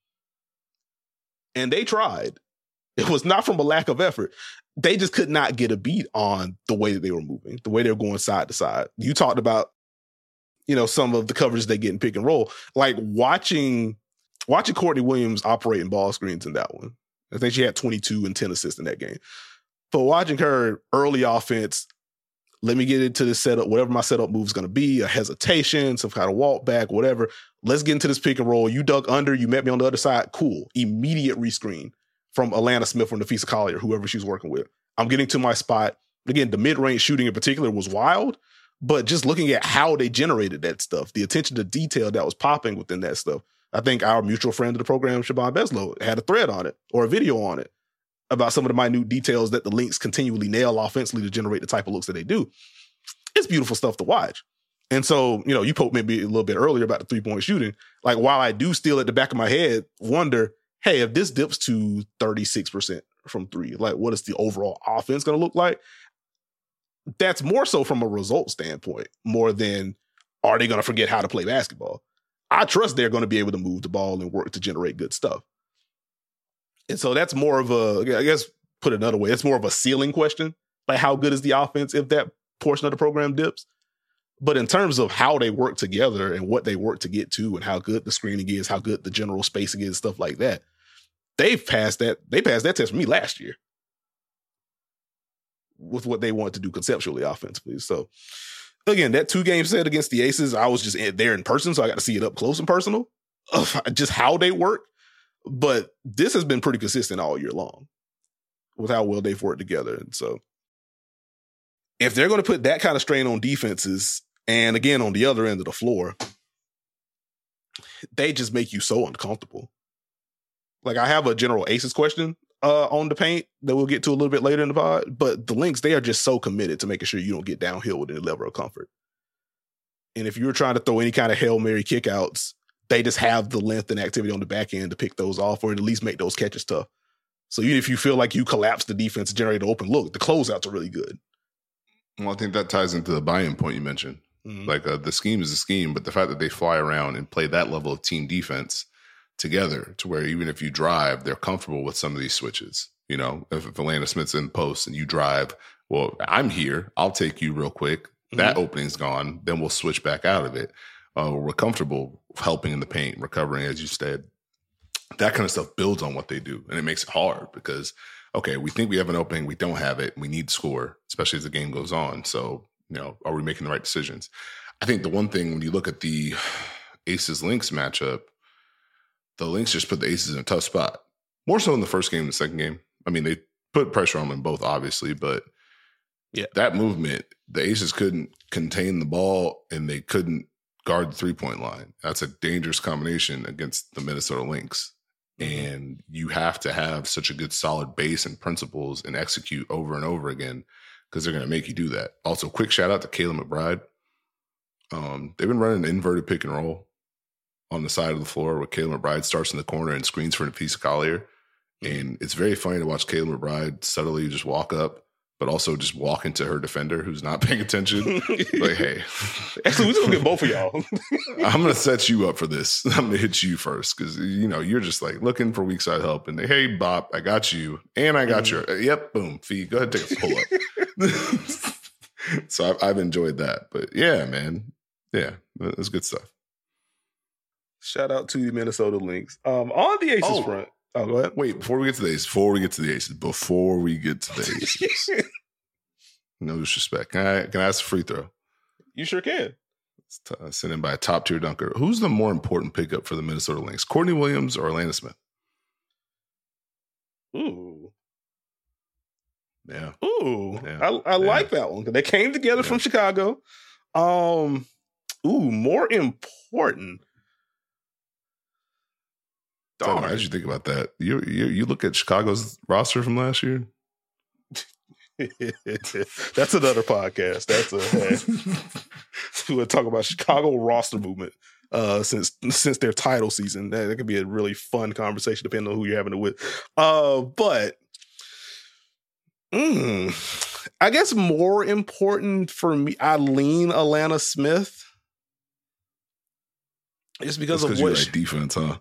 And they tried. It was not from a lack of effort. They just could not get a beat on the way that they were moving, the way they were going side to side. You talked about, some of the coverage they get in pick and roll. Like watching Courtney Williams operate in ball screens in that one. I think she had 22 and 10 assists in that game. But watching her early offense, let me get into this setup, whatever my setup move is going to be, a hesitation, some kind of walk back, whatever. Let's get into this pick and roll. You dug under, you met me on the other side. Cool. Immediate rescreen from Alana Smith or Nafisa Collier, whoever she's working with. I'm getting to my spot. Again, the mid-range shooting in particular was wild, but just looking at how they generated that stuff, the attention to detail that was popping within that stuff. I think our mutual friend of the program, Siobhan Beslow, had a thread on it or a video on it about some of the minute details that the Lynx continually nail offensively to generate the type of looks that they do. It's beautiful stuff to watch. And so, you poked maybe a little bit earlier about the three-point shooting. Like, while I do still at the back of my head wonder, hey, if this dips to 36% from three, like, what is the overall offense going to look like? That's more so from a result standpoint, more than are they going to forget how to play basketball? I trust they're going to be able to move the ball and work to generate good stuff. And so that's more of I guess, put it another way, it's more of a ceiling question. Like, how good is the offense if that portion of the program dips? But in terms of how they work together and what they work to get to and how good the screening is, how good the general spacing is, stuff like that, they passed that test for me last year with what they wanted to do conceptually offensively. So again, that 2-game set against the Aces, I was just there in person, so I got to see it up close and personal of just how they work. But this has been pretty consistent all year long with how well they've worked together. And so if they're going to put that kind of strain on defenses, and again, on the other end of the floor, they just make you so uncomfortable. Like, I have a general Aces question on the paint that we'll get to a little bit later in the pod, but the Lynx, they are just so committed to making sure you don't get downhill with any level of comfort. And if you're trying to throw any kind of Hail Mary kickouts, they just have the length and activity on the back end to pick those off or at least make those catches tough. So even if you feel like you collapse the defense and generate an open look, the closeouts are really good. Well, I think that ties into the buy-in point you mentioned. Mm-hmm. Like, the scheme is a scheme, but the fact that they fly around and play that level of team defense together to where even if you drive, they're comfortable with some of these switches. If Alana Smith's in post and you drive, well, I'm here, I'll take you real quick. That opening's gone. Then we'll switch back out of it. We're comfortable helping in the paint, recovering, as you said. That kind of stuff builds on what they do. And it makes it hard because, okay, we think we have an opening. We don't have it. We need to score, especially as the game goes on. So, are we making the right decisions? I think the one thing when you look at the Aces-Lynx matchup, the Lynx just put the Aces in a tough spot. More so in the first game than the second game. I mean, they put pressure on them in both, obviously, but yeah, that movement, the Aces couldn't contain the ball and they couldn't guard the three-point line. That's a dangerous combination against the Minnesota Lynx. And you have to have such a good solid base and principles and execute over and over again because they're going to make you do that. Also, quick shout out to Kayla McBride. They've been running an inverted pick and roll on the side of the floor where Kayla McBride starts in the corner and screens for Napheesa Collier. And it's very funny to watch Kayla McBride subtly just walk up, but also just walk into her defender who's not paying attention. Like, hey. Actually, we're going to get both of y'all. I'm going to set you up for this. I'm going to hit you first because, you're just like looking for weak side help. And hey, Bob, I got you. And I got your, yep, boom, Fee. Go ahead, take a pull up. So I've enjoyed that. But yeah, man. Yeah, that's good stuff. Shout out to the Minnesota Lynx. On the Aces front. Oh, go ahead. Wait, before we get to the Aces. No disrespect. Can I ask a free throw? You sure can. It's sent in by a top-tier dunker. Who's the more important pickup for the Minnesota Lynx? Courtney Williams or Alana Smith? Ooh. Yeah. Ooh. Yeah. I like that one. They came together from Chicago. More important. How did you think about that? You look at Chicago's roster from last year. That's another podcast. We'll talk about Chicago roster movement since their title season. That could be a really fun conversation depending on who you're having it with. But I guess more important for me, I lean Alana Smith. Just because of what you like defense, huh?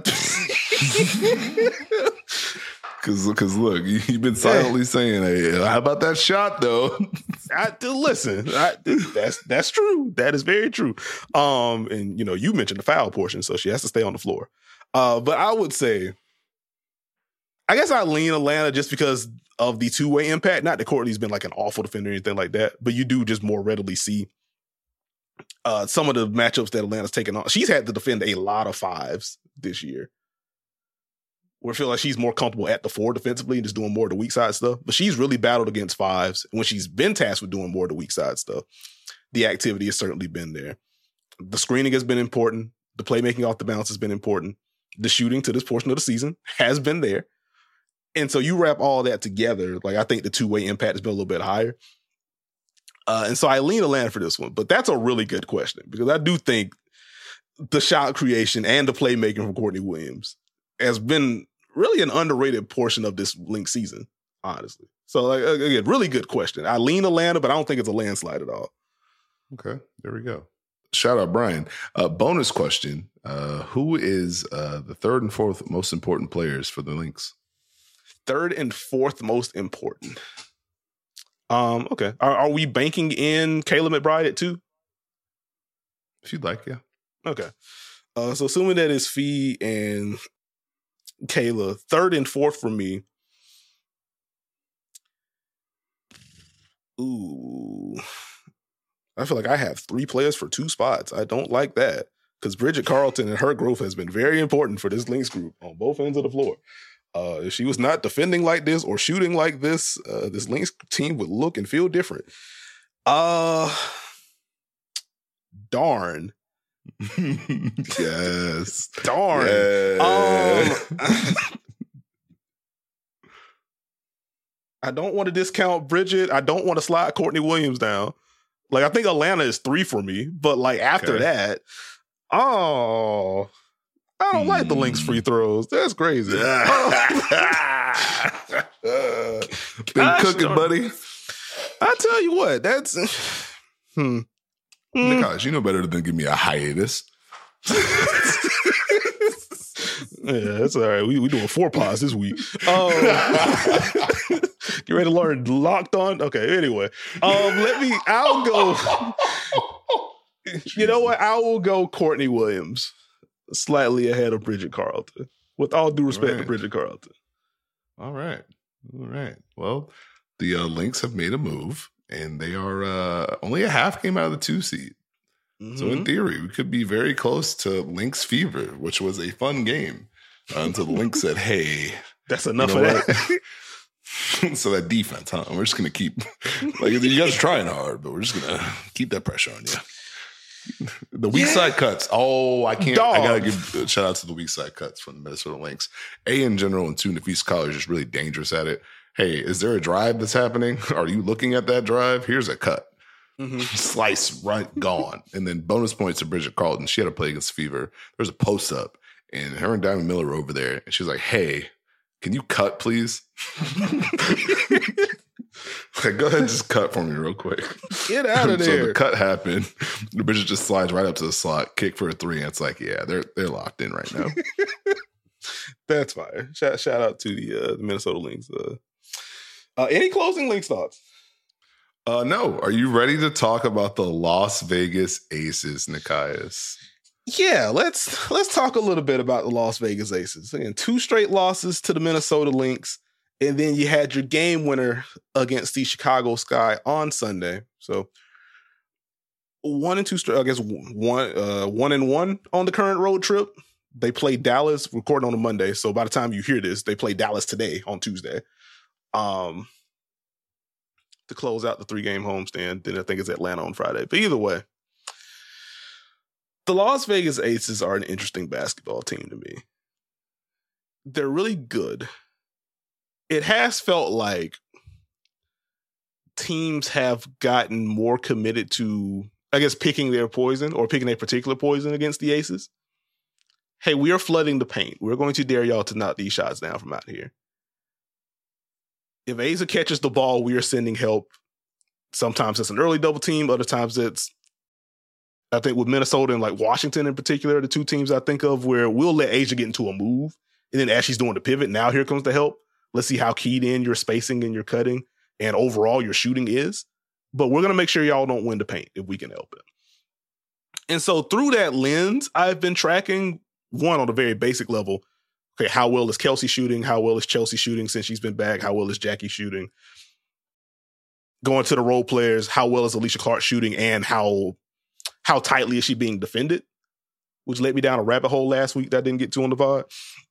Because look, you've been silently saying, "Hey, how about that shot, though?" Listen, that's true. That is very true. And you mentioned the foul portion, so she has to stay on the floor. But I would say, I guess I lean Atlanta just because of the two-way impact. Not that Courtney's been like an awful defender or anything like that, but you do just more readily see some of the matchups that Atlanta's taken on. She's had to defend a lot of fives this year. Where I feel like she's more comfortable at the four defensively and just doing more of the weak side stuff. But she's really battled against fives. And when she's been tasked with doing more of the weak side stuff, the activity has certainly been there. The screening has been important. The playmaking off the bounce has been important. The shooting to this portion of the season has been there. And so you wrap all that together, like I think the two-way impact has been a little bit higher. And so I lean Atlanta for this one. But that's a really good question because I do think the shot creation and the playmaking from Courtney Williams has been really an underrated portion of this Lynx season, honestly. So, again, really good question. I lean Atlanta, but I don't think it's a landslide at all. Okay, there we go. Shout out, Brian. Bonus question. Who is the third and fourth most important players for the Lynx? Third and fourth most important. Okay. Are we banking in Kayla McBride at 2? If you'd like, yeah. Okay. So assuming that is Fee and Kayla, third and fourth for me. Ooh. I feel like I have 3 players for 2 spots. I don't like that because Bridget Carlton and her growth has been very important for this Lynx group on both ends of the floor. If she was not defending like this or shooting like this, this Lynx team would look and feel different. Darn. Yes. Darn. Yeah. I don't want to discount Bridget. I don't want to slide Courtney Williams down. Like, I think Atlanta is 3 for me, but like after that, I don't like the Lynx free throws. That's crazy. Been cooking, buddy. I tell you what, that's Nicholas, you know better than give me a hiatus. Yeah, that's all right. We doing 4 pods this week. Get ready to learn Locked On. Okay, anyway. I'll go. You know what? I will go Courtney Williams slightly ahead of Bridget Carlton. With all due respect to Bridget Carlton. All right. Well, the Lynx have made a move, and they are only a half game out of the 2 seed. Mm-hmm. So in theory, we could be very close to Lynx Fever, which was a fun game until the Lynx said, hey. That's enough of that. So that defense, huh? We're just going to keep, like, you guys are trying hard, but we're just going to keep that pressure on you. The weak side cuts. Oh, I can't. I got to give a shout out to the weak side cuts from the Minnesota Lynx. In general, and 2, Napheesa Collier is just really dangerous at it. Hey, is there a drive that's happening? Are you looking at that drive? Here's a cut. Slice, right, gone. And then bonus points to Bridget Carlton. She had to play against Fever. There's a post up, and her and Diamond Miller were over there, and she was like, "Hey, can you cut, please?" Like, go ahead and just cut for me real quick. Get out of there. So the cut happened. The Bridget just slides right up to the slot, kick for a 3, and it's like, yeah, they're locked in right now. That's fire. Shout out to the Minnesota Lynx. Any closing Lynx thoughts? No. Are you ready to talk about the Las Vegas Aces, Nekias? Yeah, let's talk a little bit about the Las Vegas Aces. Again, 2 straight losses to the Minnesota Lynx, and then you had your game winner against the Chicago Sky on Sunday. So 1-2 straight. I guess 1-1 on the current road trip. They play Dallas, recording on a Monday. So by the time you hear this, they play Dallas today on Tuesday. To close out the 3-game homestand. Then I think it's Atlanta on Friday. But either way, the Las Vegas Aces are an interesting basketball team to me. They're really good. It has felt like teams have gotten more committed to, I guess, picking their poison or picking a particular poison against the Aces. Hey, we are flooding the paint. We're going to dare y'all to knock these shots down from out here. If Asa catches the ball, we are sending help. Sometimes it's an early double team. Other times it's, I think with Minnesota and like Washington in particular, the 2 teams I think of where we'll let Asia get into a move. And then as she's doing the pivot, now here comes the help. Let's see how keyed in your spacing and your cutting and overall your shooting is. But we're going to make sure y'all don't win the paint if we can help it. And so through that lens, I've been tracking, one, on a very basic level, okay, how well is Kelsey shooting? How well is Chelsea shooting since she's been back? How well is Jackie shooting? Going to the role players, how well is Alicia Clark shooting and how tightly is she being defended? Which led me down a rabbit hole last week that I didn't get to on the pod.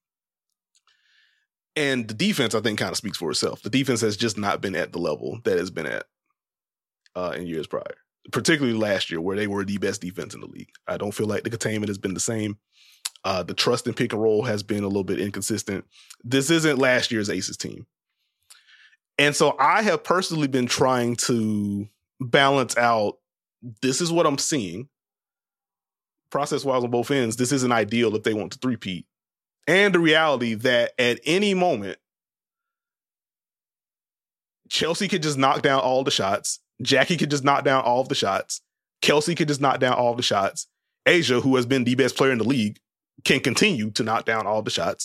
And the defense, I think, kind of speaks for itself. The defense has just not been at the level that it's been at in years prior, particularly last year where they were the best defense in the league. I don't feel like the containment has been the same. The trust in pick and roll has been a little bit inconsistent. This isn't last year's Aces team. And so I have personally been trying to balance out, this is what I'm seeing. Process-wise on both ends, this isn't ideal if they want to three-peat. And the reality that at any moment, Chelsea could just knock down all the shots. Jackie could just knock down all of the shots. Kelsey could just knock down all the shots. Asia, who has been the best player in the league, can continue to knock down all the shots.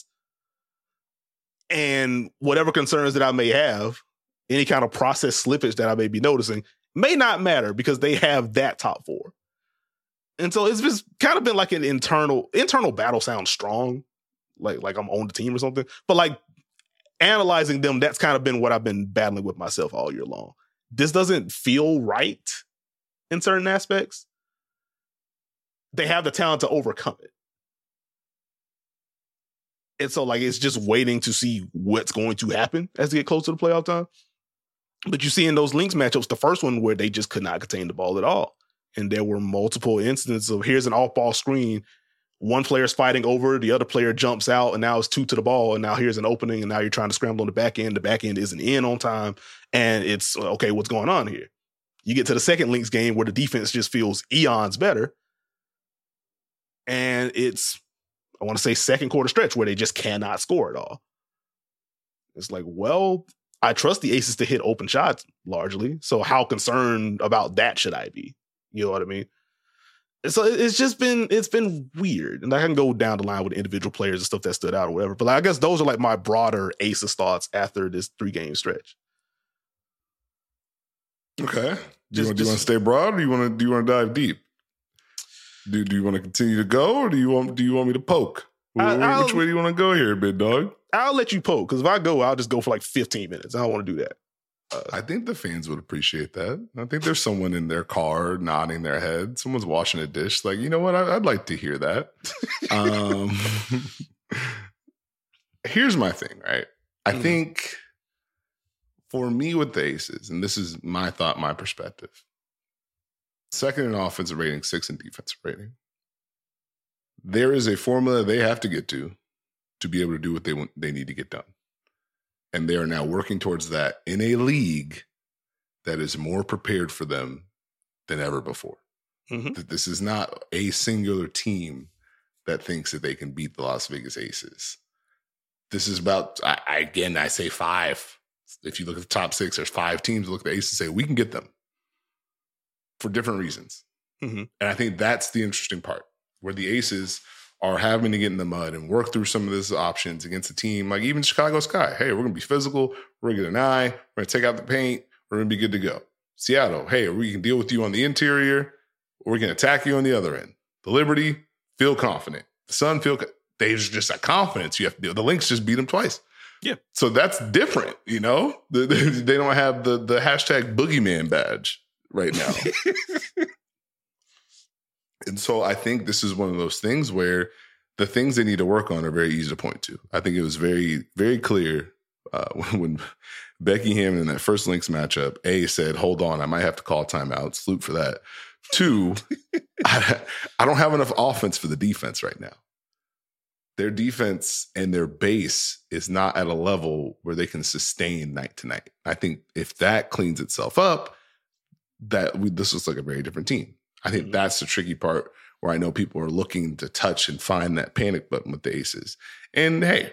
And whatever concerns that I may have, any kind of process slippage that I may be noticing, may not matter because they have that top 4. And so it's just kind of been like an internal battle. Sounds strong, like I'm on the team or something. But like analyzing them, that's kind of been what I've been battling with myself all year long. This doesn't feel right in certain aspects. They have the talent to overcome it. And so like it's just waiting to see what's going to happen as they get close to the playoff time. But you see in those Lynx matchups, the first one where they just could not contain the ball at all. And there were multiple instances of here's an off-ball screen. One player's fighting over, the other player jumps out, and now it's 2 to the ball, and now here's an opening, and now you're trying to scramble on the back end. The back end isn't in on time, and it's, okay, what's going on here? You get to the second Lynx game where the defense just feels eons better, and it's, I want to say, second quarter stretch where they just cannot score at all. It's like, well, I trust the Aces to hit open shots largely, so how concerned about that should I be? You know what I mean? So it's been weird. And I can go down the line with individual players and stuff that stood out or whatever. But I guess those are like my broader Aces thoughts after this 3-game stretch. Okay. Do you want to stay broad or do you want to dive deep? Do you want to continue to go or do you want me to poke? Which way do you want to go here, big dog? I'll let you poke because if I go, I'll just go for like 15 minutes. I don't want to do that. I think the fans would appreciate that. I think there's someone in their car nodding their head. Someone's washing a dish. Like, you know what? I'd like to hear that. Here's my thing, right? I think for me with the Aces, and this is my thought, my perspective, 2nd in offensive rating, 6th in defensive rating. There is a formula they have to get to be able to do what they need to get done. And they are now working towards that in a league that is more prepared for them than ever before. Mm-hmm. This is not a singular team that thinks that they can beat the Las Vegas Aces. This is about, I say 5. If you look at the top 6, there's 5 teams. Look at the Aces and say, we can get them for different reasons. Mm-hmm. And I think that's the interesting part, where the Aces are having to get in the mud and work through some of these options against a team like even Chicago Sky. Hey, we're going to be physical. We're going to get an eye. We're going to take out the paint. We're going to be good to go. Seattle, hey, we can deal with you on the interior. We're going to attack you on the other end. The Liberty, feel confident. The Sun, there's just a confidence you have to deal. The Lynx just beat them twice. Yeah. So that's different, you know? They don't have the hashtag boogeyman badge right now. And so I think this is one of those things where the things they need to work on are very easy to point to. I think it was very, very clear when Becky Hammon in that first Lynx matchup, A, said, hold on, I might have to call timeout. Salute for that. 2, I don't have enough offense for the defense right now. Their defense and their base is not at a level where they can sustain night to night. I think if that cleans itself up, this looks like a very different team. I think that's the tricky part where I know people are looking to touch and find that panic button with the Aces. And hey,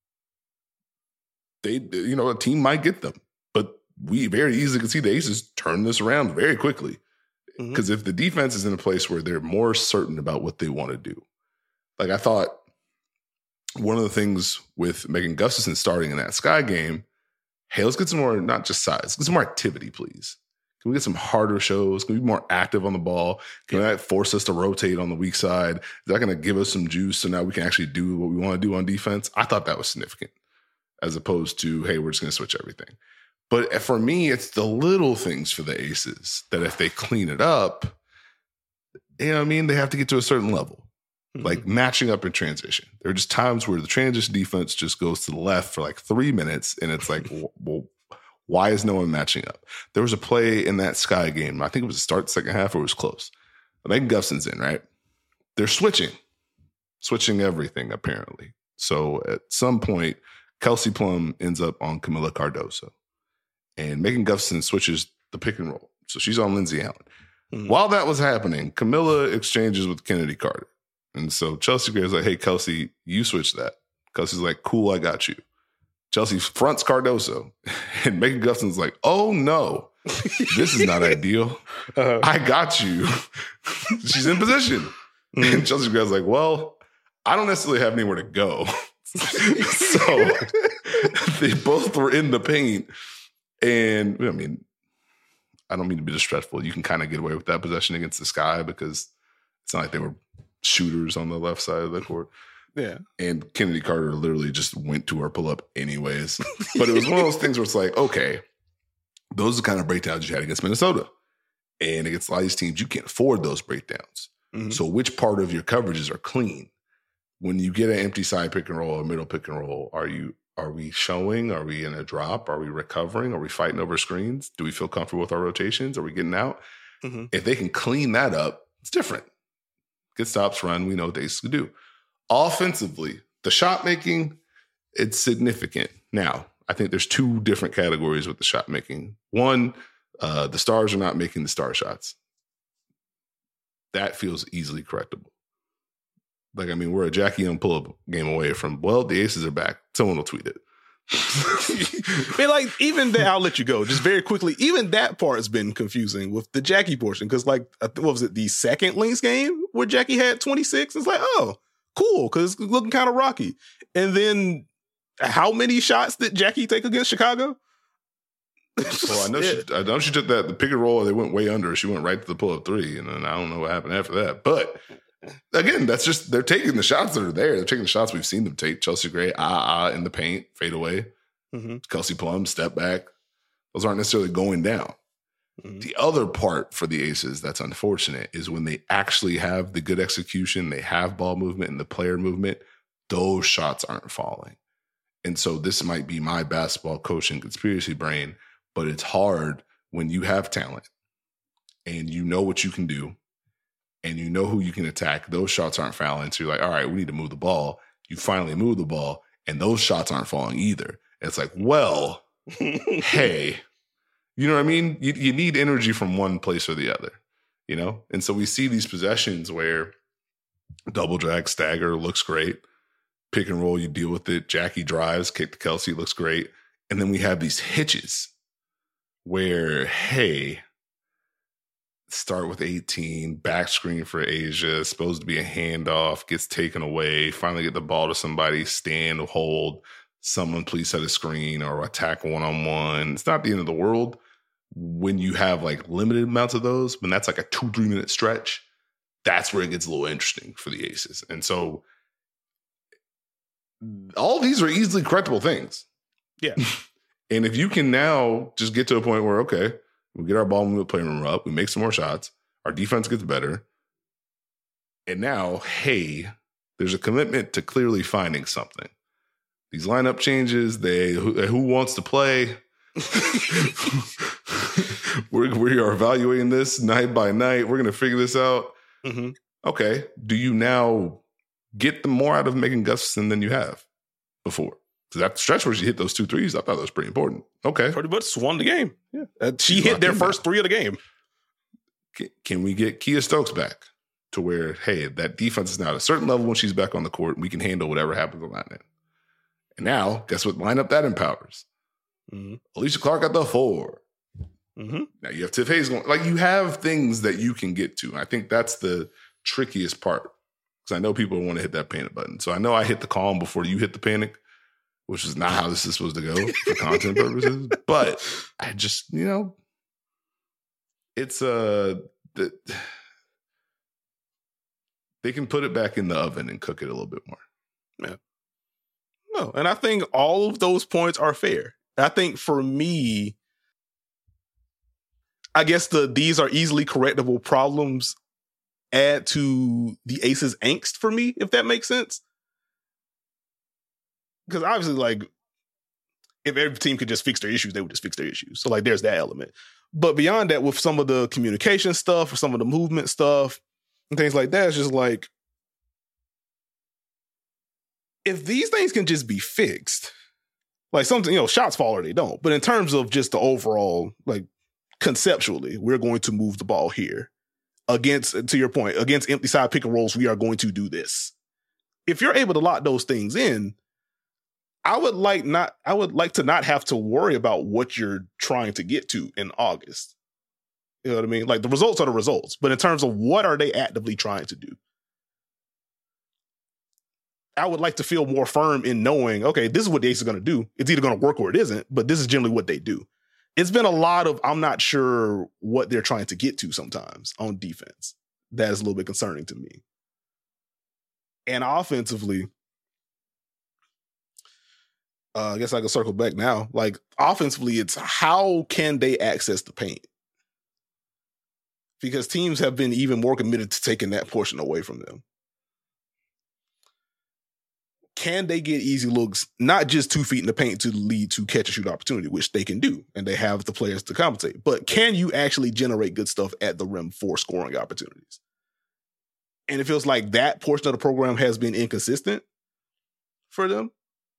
a team might get them, but we very easily can see the Aces turn this around very quickly. Because if the defense is in a place where they're more certain about what they want to do, like I thought one of the things with Megan Gustafson starting in that Sky game, hey, let's get some more, not just size, let's get some more activity, please. Can we get some harder shows? Can we be more active on the ball? Can that force us to rotate on the weak side? Is that going to give us some juice so now we can actually do what we want to do on defense? I thought that was significant as opposed to, hey, we're just going to switch everything. But for me, it's the little things for the Aces that if they clean it up, you know what I mean? They have to get to a certain level, like matching up in transition. There are just times where the transition defense just goes to the left for like 3 minutes, and it's like, well, why is no one matching up? There was a play in that Sky game. I think it was the start second half or it was close. Megan Gustafson's in, right? They're switching everything apparently. So at some point, Kelsey Plum ends up on Camila Cardoso. And Megan Gustafson switches the pick and roll. So she's on Lindsay Allen. While that was happening, Camila exchanges with Kennedy Carter. And so Chelsea Gray was like, hey, Kelsey, you switch that. Kelsey's like, cool, I got you. Chelsea fronts Cardoso. And Megan Gustafson's like, oh, no, this is not ideal. I got you. She's in position. And Chelsea Gray's like, well, I don't necessarily have anywhere to go. So they both were in the paint. And I mean, I don't mean to be disrespectful. You can kind of get away with that possession against the Sky because it's not like they were shooters on the left side of the court. Yeah. And Kennedy Carter literally just went to her pull-up anyways. But it was one of those things where it's like, okay, those are the kind of breakdowns you had against Minnesota. And against a lot of these teams, you can't afford those breakdowns. So which part of your coverages are clean? When you get an empty side pick and roll or middle pick and roll, are we showing? Are we in a drop? Are we recovering? Are we fighting over screens? Do we feel comfortable with our rotations? Are we getting out? If they can clean that up, it's different. Get stops, run. We know what they can do. Offensively, the shot making, it's significant. Now, I think there's 2 different categories with the shot making. One, the stars are not making the star shots. That feels easily correctable. Like, I mean, we're a Jackie Young pull-up game away from, well, the Aces are back. Someone will tweet it. I mean, like, even that, I'll let you go. Just very quickly, even that part has been confusing with the Jackie portion. Because, like, what was it, the second Lynx game where Jackie had 26? It's like, oh, cool, because it's looking kind of rocky. And then how many shots did Jackie take against Chicago? Well, I know she took the pick and roll. They went way under. She went right to the pull-up 3. And then I don't know what happened after that. But again, that's just, they're taking the shots that are there. They're taking the shots we've seen them take. Chelsea Gray, in the paint, fade away. Kelsey Plum, step back. Those aren't necessarily going down. The other part for the Aces that's unfortunate is when they actually have the good execution, they have ball movement and the player movement, those shots aren't falling. And so this might be my basketball coaching conspiracy brain, but it's hard when you have talent and you know what you can do and you know who you can attack. Those shots aren't falling. So you're like, all right, we need to move the ball. You finally move the ball and those shots aren't falling either. And it's like, well, hey, you know what I mean? You need energy from one place or the other. And so we see these possessions where double drag stagger looks great. Pick and roll, you deal with it. Jackie drives, kick to Kelsey, looks great. And then we have these hitches where, hey, start with 18, back screen for Asia, supposed to be a handoff, gets taken away, finally get the ball to somebody, stand, hold, someone please set a screen or attack one-on-one. It's not the end of the world when you have like limited amounts of those, when that's like a 2-3 minute stretch. That's where it gets a little interesting for the Aces. And so all of these are easily correctable things. Yeah. And if you can now just get to a point where, okay, we get our ball movement play room up, we make some more shots, our defense gets better. And now, hey, there's a commitment to clearly finding something. These lineup changes, who wants to play? we are evaluating this night by night. We're going to figure this out. Mm-hmm. Okay. Do you now get the more out of Megan Gustafson than you have before? So that stretch where she hit those 2 threes, I thought that was pretty important. Okay. Pretty much won the game. Yeah. She hit their first 3 of the game. Can we get Kia Stokes back to where, hey, that defense is now at a certain level when she's back on the court and we can handle whatever happens on that end? And now, guess what lineup that empowers? Mm-hmm. Alicia Clark at the 4. Mm-hmm. Now you have Tiff Hayes going. Like, you have things that you can get to. I think that's the trickiest part, because I know people want to hit that panic button. So I know I hit the calm before you hit the panic, which is not how this is supposed to go for content purposes. But I just, it's they can put it back in the oven and cook it a little bit more. Yeah. No, and I think all of those points are fair. I think for me, I guess these are easily correctable problems add to the Aces' angst for me, if that makes sense. Because obviously, like, if every team could just fix their issues, they would just fix their issues. So, like, there's that element. But beyond that, with some of the communication stuff or some of the movement stuff and things like that, it's just like, if these things can just be fixed, like something, shots fall or they don't. But in terms of just the overall, like, conceptually, we're going to move the ball here against, to your point, against empty side pick and rolls, we are going to do this. If you're able to lock those things in, I would like to not have to worry about what you're trying to get to in August. You know what I mean? Like, the results are the results, but in terms of what are they actively trying to do, I would like to feel more firm in knowing, okay, this is what the Aces are going to do. It's either going to work or it isn't, but this is generally what they do. It's been a lot of, I'm not sure what they're trying to get to sometimes on defense. That is a little bit concerning to me. And offensively, I guess I can circle back now. Like, offensively, it's how can they access the paint? Because teams have been even more committed to taking that portion away from them. Can they get easy looks, not just 2 feet in the paint to lead to catch and shoot opportunity, which they can do, and they have the players to compensate. But can you actually generate good stuff at the rim for scoring opportunities? And it feels like that portion of the program has been inconsistent for them.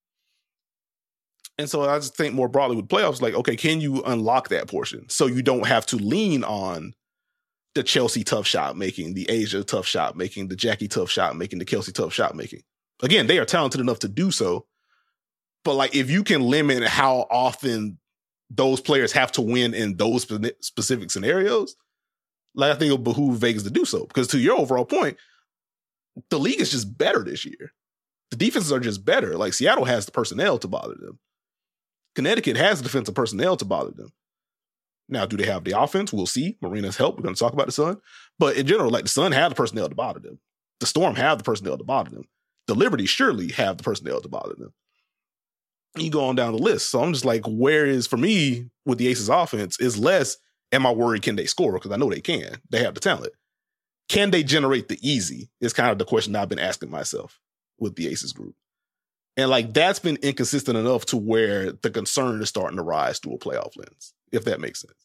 And so I just think more broadly with playoffs, like, okay, can you unlock that portion so you don't have to lean on the Chelsea tough shot making, the Asia tough shot making, the Jackie tough shot making, the Kelsey tough shot making? Again, they are talented enough to do so. But, like, if you can limit how often those players have to win in those specific scenarios, like, I think it'll behoove Vegas to do so. Because to your overall point, the league is just better this year. The defenses are just better. Like, Seattle has the personnel to bother them. Connecticut has the defensive personnel to bother them. Now, do they have the offense? We'll see. Marina's help. We're going to talk about the Sun. But in general, like, the Sun have the personnel to bother them. The Storm have the personnel to bother them. The Liberty surely have the personnel to bother them. You go on down the list. So I'm just like, where is, for me, with the Aces offense, is less, am I worried can they score? Because I know they can. They have the talent. Can they generate the easy? Is kind of the question I've been asking myself with the Aces group. And, like, that's been inconsistent enough to where the concern is starting to rise through a playoff lens, if that makes sense.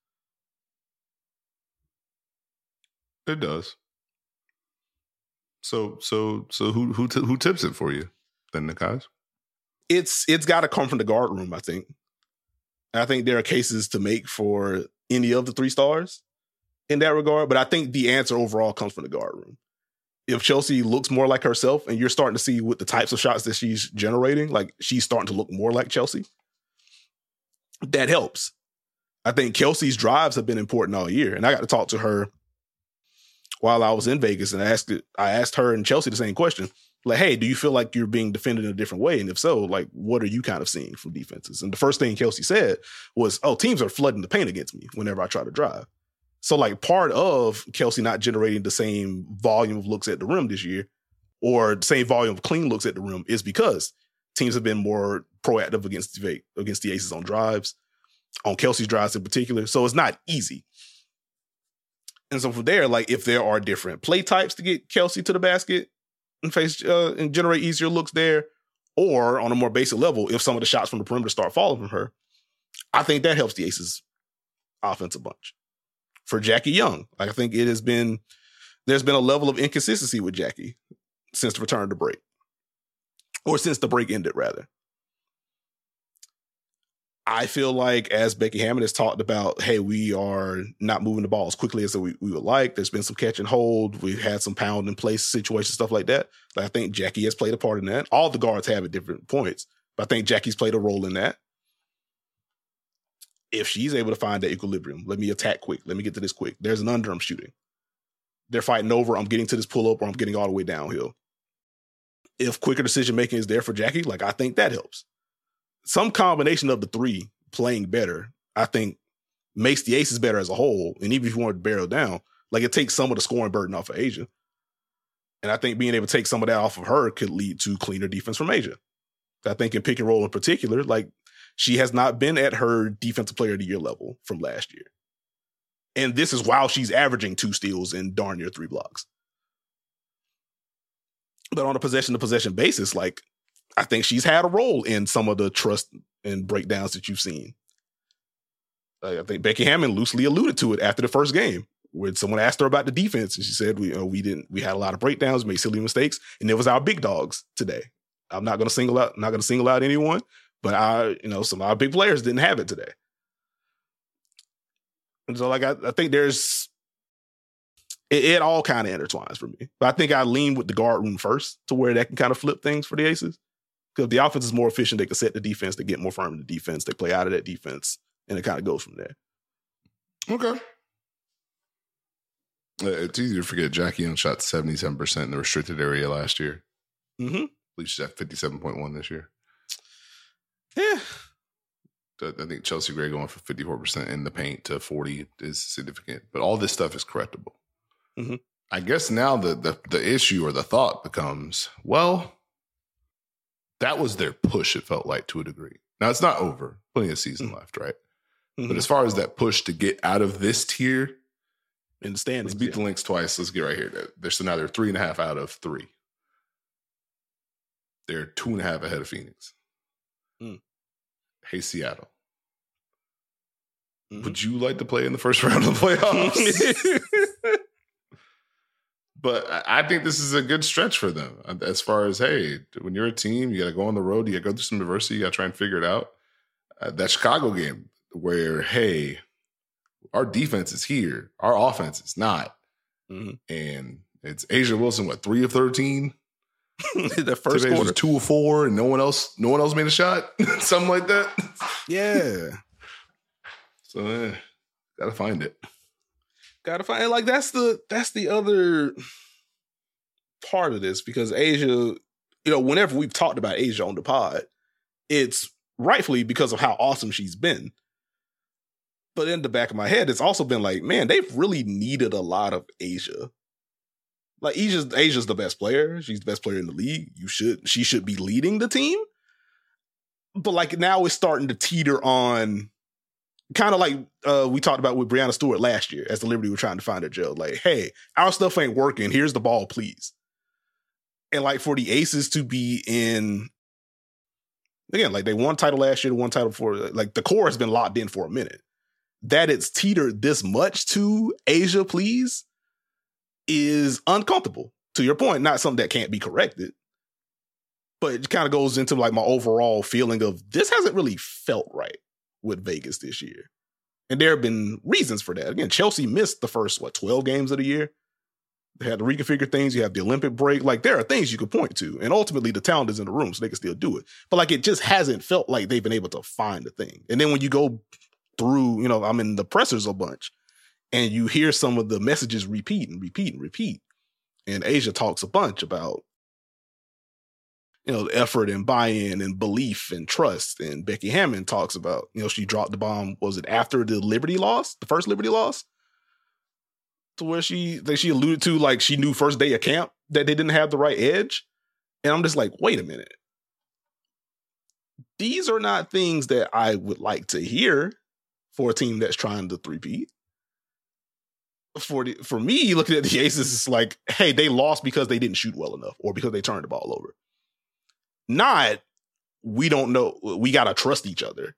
It does. So who tips it for you then, the guys? It's got to come from the guard room, I think. I think there are cases to make for any of the 3 stars. in that regard. But I think the answer overall comes from the guard room. If Chelsea looks more like herself and you're starting to see with the types of shots that she's generating, like she's starting to look more like Chelsea, that helps. I think Kelsey's drives have been important all year. And I got to talk to her while I was in Vegas, and I asked her and Chelsea the same question. Like, hey, do you feel like you're being defended in a different way? And if so, like, what are you kind of seeing from defenses? And the first thing Kelsey said was, oh, teams are flooding the paint against me whenever I try to drive. So, like, part of Kelsey not generating the same volume of looks at the rim this year or the same volume of clean looks at the rim is because teams have been more proactive against the Aces on drives, on Kelsey's drives in particular. So it's not easy. And so from there, like, if there are different play types to get Kelsey to the basket and and generate easier looks there, or on a more basic level, if some of the shots from the perimeter start falling from her, I think that helps the Aces offense a bunch. For Jackie Young, like, I think there's been a level of inconsistency with Jackie since the return to break, or since the break ended, rather. I feel like, as Becky Hammon has talked about, hey, we are not moving the ball as quickly as we would like. There's been some catch and hold. We've had some pound in place situations, stuff like that. Like, I think Jackie has played a part in that. All the guards have at different points, but I think Jackie's played a role in that. If she's able to find that equilibrium, let me attack quick. Let me get to this quick. There's an under I'm shooting. They're fighting over. I'm getting to this pull up, or I'm getting all the way downhill. If quicker decision making is there for Jackie, like, I think that helps. Some combination of the three playing better, I think, makes the Aces better as a whole. And even if you want to barrel down, like, it takes some of the scoring burden off of A'ja. And I think being able to take some of that off of her could lead to cleaner defense from A'ja. I think in pick and roll in particular, like, she has not been at her defensive player of the year level from last year. And this is while she's averaging 2 steals and darn near 3 blocks. But on a possession-to-possession basis, like, I think she's had a role in some of the trust and breakdowns that you've seen. I think Becky Hammon loosely alluded to it after the first game, when someone asked her about the defense, and she said, we had a lot of breakdowns, made silly mistakes, and it was our big dogs today. I'm not going to single out anyone, but some of our big players didn't have it today. And so, like, I think it all kind of intertwines for me. But I think I lean with the guard room first, to where that can kind of flip things for the Aces. Because if the offense is more efficient, they can set the defense, they get more firm in the defense, they play out of that defense, and it kind of goes from there. Okay. It's easy to forget Jackie Young shot 77% in the restricted area last year. Mm-hmm. At least she's at 57.1 this year. Yeah. I think Chelsea Gray going from 54% in the paint to 40 is significant. But all this stuff is correctable. Mm-hmm. I guess now the issue or the thought becomes, well, that was their push, it felt like, to a degree. Now, it's not over. Plenty of season left, right? Mm-hmm. But as far as that push to get out of this tier, in the standings, let's beat the Lynx twice. Let's get right here. So now they're 3.5 out of 3. They're 2.5 ahead of Phoenix. Mm. Hey, Seattle. Mm-hmm. Would you like to play in the first round of the playoffs? But I think this is a good stretch for them as far as, hey, when you're a team, you got to go on the road, you got to go through some adversity, you got to try and figure it out. That Chicago game where, hey, our defense is here, our offense is not. Mm-hmm. And it's A'ja Wilson, 3 of 13? The first quarter, 2 of 4, and no one else made a shot? Something like that? Yeah. So, gotta find it. Like, that's the other part of this, because A'ja, whenever we've talked about A'ja on the pod, it's rightfully because of how awesome she's been. But in the back of my head, it's also been like, man, they've really needed a lot of A'ja. Like, Asia's the best player. She's the best player in the league. She should be leading the team. But, like, now it's starting to teeter on, kind of like we talked about with Breanna Stewart last year as the Liberty were trying to find a jail. Like, hey, our stuff ain't working. Here's the ball, please. And, like, for the Aces to be in, again, like, they won title last year, they won title before. Like, the core has been locked in for a minute. That it's teetered this much to A'ja, please, is uncomfortable. To your point, not something that can't be corrected. But it kind of goes into, like, my overall feeling of this hasn't really felt right with Vegas this year. And there have been reasons for that. Again, Chelsea missed the first, 12 games of the year. They had to reconfigure things. You have the Olympic break. Like, there are things you could point to. And ultimately, the talent is in the room, so they can still do it. But, like, it just hasn't felt like they've been able to find a thing. And then when you go through, I'm in the pressers a bunch, and you hear some of the messages repeat and repeat and repeat. And Asia talks a bunch about, effort and buy-in and belief and trust. And Becky Hammond talks about, she dropped the bomb. Was it after the Liberty loss, the first Liberty loss? To where she alluded to, like, she knew first day of camp that they didn't have the right edge. And I'm just like, wait a minute. These are not things that I would like to hear for a team that's trying to three-peat. For me, looking at the Aces, it's like, hey, they lost because they didn't shoot well enough or because they turned the ball over. Not, we don't know, we got to trust each other.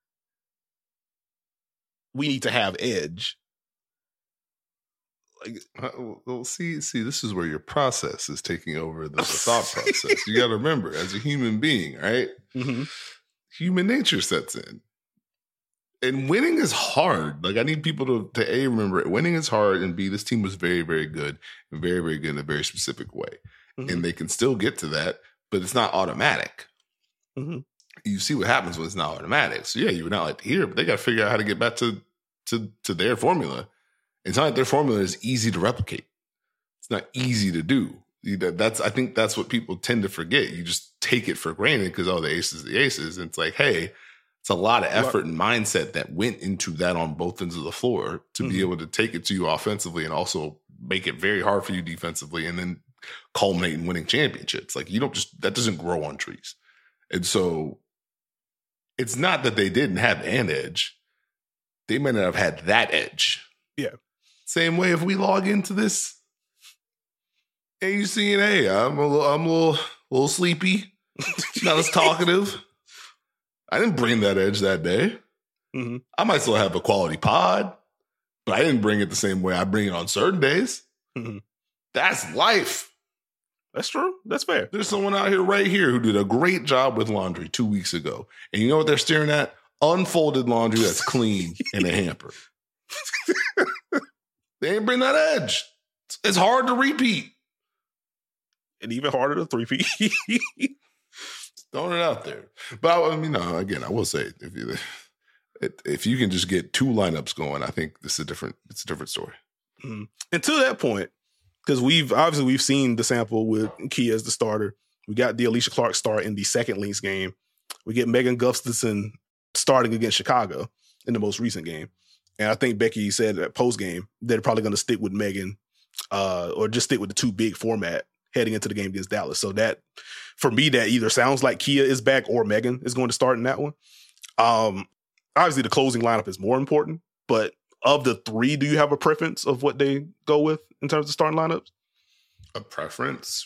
We need to have edge. Well, see, this is where your process is taking over the thought process. You got to remember, as a human being, right? Mm-hmm. Human nature sets in. And winning is hard. Like, I need people to A, remember it. Winning is hard, and B, this team was very, very good and very, very good in a very specific way. Mm-hmm. And they can still get to that, but it's not automatic. Mm-hmm. You see what happens when it's not automatic. So, yeah, you would not like to hear it, but they got to figure out how to get back to their formula. It's not like their formula is easy to replicate. It's not easy to do. I think that's what people tend to forget. You just take it for granted because, the Aces are the Aces. And it's like, hey, it's a lot of effort and mindset that went into that on both ends of the floor to be able to take it to you offensively and also make it very hard for you defensively and then culminate in winning championships. Like, that doesn't grow on trees. And so it's not that they didn't have an edge. They may not have had that edge. Yeah. Same way if we log into this AUC&A, I'm a little sleepy, not as talkative. I didn't bring that edge that day. Mm-hmm. I might still have a quality pod, but I didn't bring it the same way I bring it on certain days. Mm-hmm. That's life. That's true. That's fair. There's someone out here right here who did a great job with laundry 2 weeks ago. And you know what they're staring at? Unfolded laundry that's clean in a hamper. They ain't bring that edge. It's hard to repeat. And even harder to three-peat. Throwing it out there. But again, I will say, if you can just get two lineups going, I think it's a different story. Mm-hmm. And to that point, because we've seen the sample with Kia as the starter. We got the Alicia Clark start in the second Lynx game. We get Megan Gustafson starting against Chicago in the most recent game. And I think Becky said at post-game they're probably going to stick with Megan or just stick with the two big format heading into the game against Dallas. So that, for me, that either sounds like Kia is back or Megan is going to start in that one. Obviously, the closing lineup is more important, but of the three, do you have a preference of what they go with in terms of starting lineups? A preference?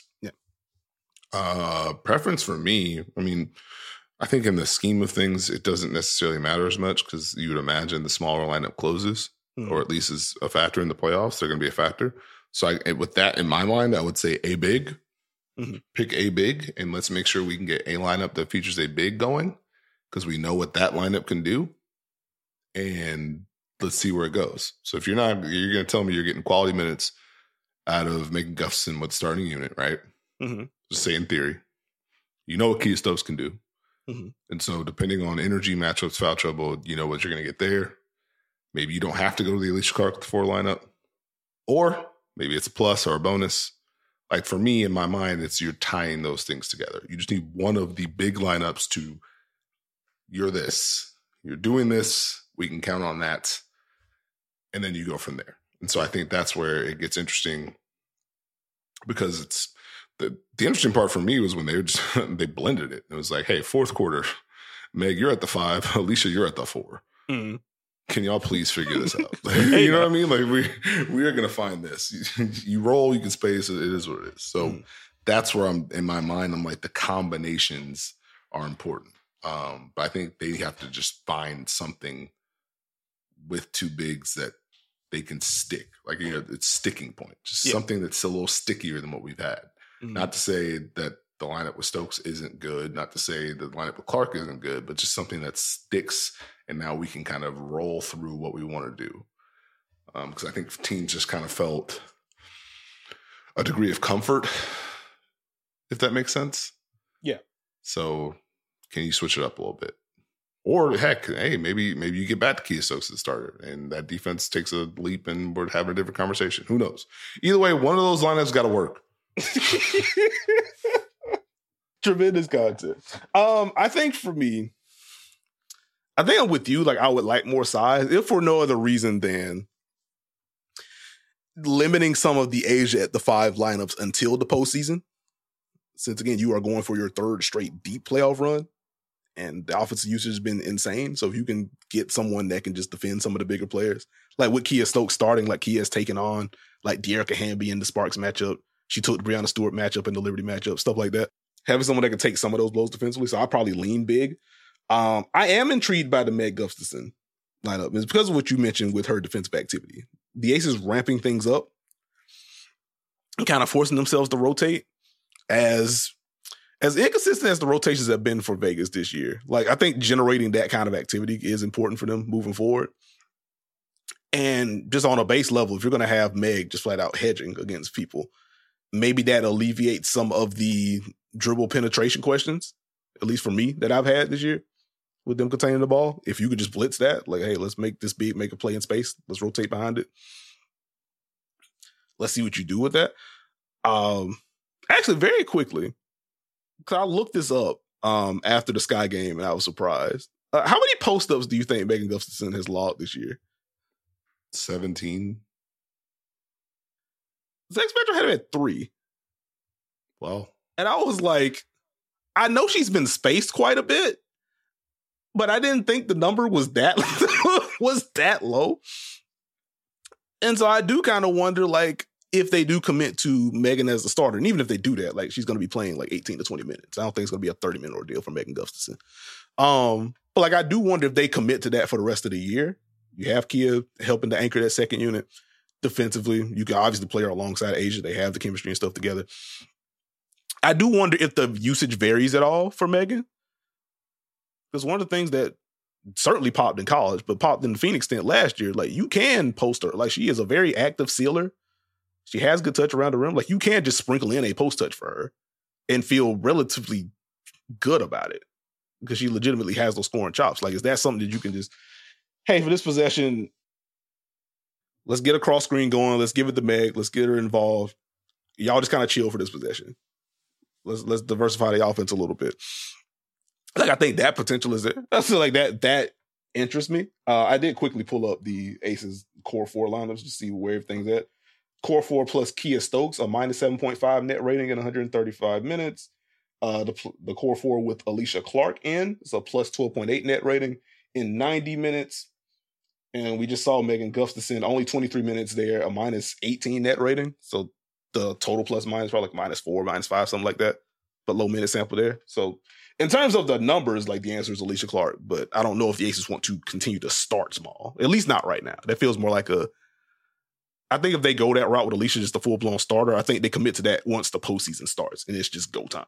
Yeah. Preference for me, I think in the scheme of things, it doesn't necessarily matter as much because you would imagine the smaller lineup closes, or at least is a factor in the playoffs. They're going to be a factor. So with that in my mind, I would say a big. Mm-hmm. Pick a big, and let's make sure we can get a lineup that features a big going because we know what that lineup can do. And let's see where it goes. So if you're going to tell me you're getting quality minutes out of Megan Gustafson with starting unit, right? Mm-hmm. Just say in theory, you know what Kia Stokes can do. Mm-hmm. And so depending on energy, matchups, foul trouble, you know what you're going to get there. Maybe you don't have to go to the Alicia Clark 4 lineup. Or maybe it's a plus or a bonus. Like for me, in my mind, it's you're tying those things together. You just need one of the big lineups to, you're this, you're doing this, we can count on that. And then you go from there. And so I think that's where it gets interesting because it's, the interesting part for me was when they blended it. It was like, hey, fourth quarter, Meg, you're at the 5. Alicia, you're at the 4. Mm. Can y'all please figure this out? You know what I mean? Like we are going to find this. You roll, you can space. It is what it is. So that's where I'm in my mind. I'm like the combinations are important. But I think they have to just find something with two bigs that they can stick. Like it's sticking point. Just something that's a little stickier than what we've had. Mm-hmm. Not to say that the lineup with Stokes isn't good. Not to say the lineup with Clark isn't good, but just something that sticks. And now we can kind of roll through what we want to do. Because I think teams just kind of felt a degree of comfort, if that makes sense. Yeah. So can you switch it up a little bit? Or heck, hey, maybe you get back to Kia Stokes as the starter and that defense takes a leap and we're having a different conversation. Who knows? Either way, one of those lineups got to work. Tremendous content. I think for me, I think I'm with you. Like, I would like more size, if for no other reason than limiting some of the age at the 5 lineups until the postseason. Since, again, you are going for your 3rd straight deep playoff run, and the offensive usage has been insane. So if you can get someone that can just defend some of the bigger players, like with Kia Stokes starting, like Kia has taken on, like De'Erica Hamby in the Sparks matchup. She took the Breanna Stewart matchup and the Liberty matchup, stuff like that. Having someone that can take some of those blows defensively. So I probably lean big. I am intrigued by the Meg Gustafson lineup. It's because of what you mentioned with her defensive activity. The Aces ramping things up and kind of forcing themselves to rotate as inconsistent as the rotations have been for Vegas this year. Like, I think generating that kind of activity is important for them moving forward. And just on a base level, if you're going to have Meg just flat out hedging against people, maybe that alleviates some of the dribble penetration questions, at least for me, that I've had this year with them containing the ball. If you could just blitz that, like, hey, let's make this big, make a play in space. Let's rotate behind it. Let's see what you do with that. Actually, very quickly, because I looked this up after the Sky game and I was surprised. How many post-ups do you think Megan Gustafson has logged this year? 17. Zach Spector had him at 3. Wow. And I was like, I know she's been spaced quite a bit, but I didn't think the number was that low. And so I do kind of wonder, like, if they do commit to Megan as the starter, and even if they do that, like, she's going to be playing like 18 to 20 minutes. I don't think it's going to be a 30-minute ordeal for Megan Gustafson. But like, I do wonder if they commit to that for the rest of the year. You have Kia helping to anchor that second unit defensively. You can obviously play her alongside Asia. They have the chemistry and stuff together. I do wonder if the usage varies at all for Megan. Because one of the things that certainly popped in college, but popped in the Phoenix stint last year, like, you can post her. Like, she is a very active sealer. She has good touch around the rim. Like, you can just sprinkle in a post touch for her and feel relatively good about it because she legitimately has those scoring chops. Like, is that something that you can just, hey, for this possession, let's get a cross screen going. Let's give it to Meg. Let's get her involved. Y'all just kind of chill for this possession. Let's diversify the offense a little bit. Like, I think that potential is there. I feel like that interests me. I did quickly pull up the Aces core 4 lineups to see where everything's at. Core 4 plus Kia Stokes, a minus 7.5 net rating in 135 minutes. The core 4 with Alicia Clark in, it's a plus 12.8 net rating in 90 minutes. And we just saw Megan Gustafson, only 23 minutes there, a minus 18 net rating. So the total plus minus probably like minus 4, minus 5, something like that. But low minute sample there. So in terms of the numbers, like, the answer is Alicia Clark. But I don't know if the Aces want to continue to start small. At least not right now. That feels more like I think if they go that route with Alicia, just a full-blown starter, I think they commit to that once the postseason starts, and it's just go time.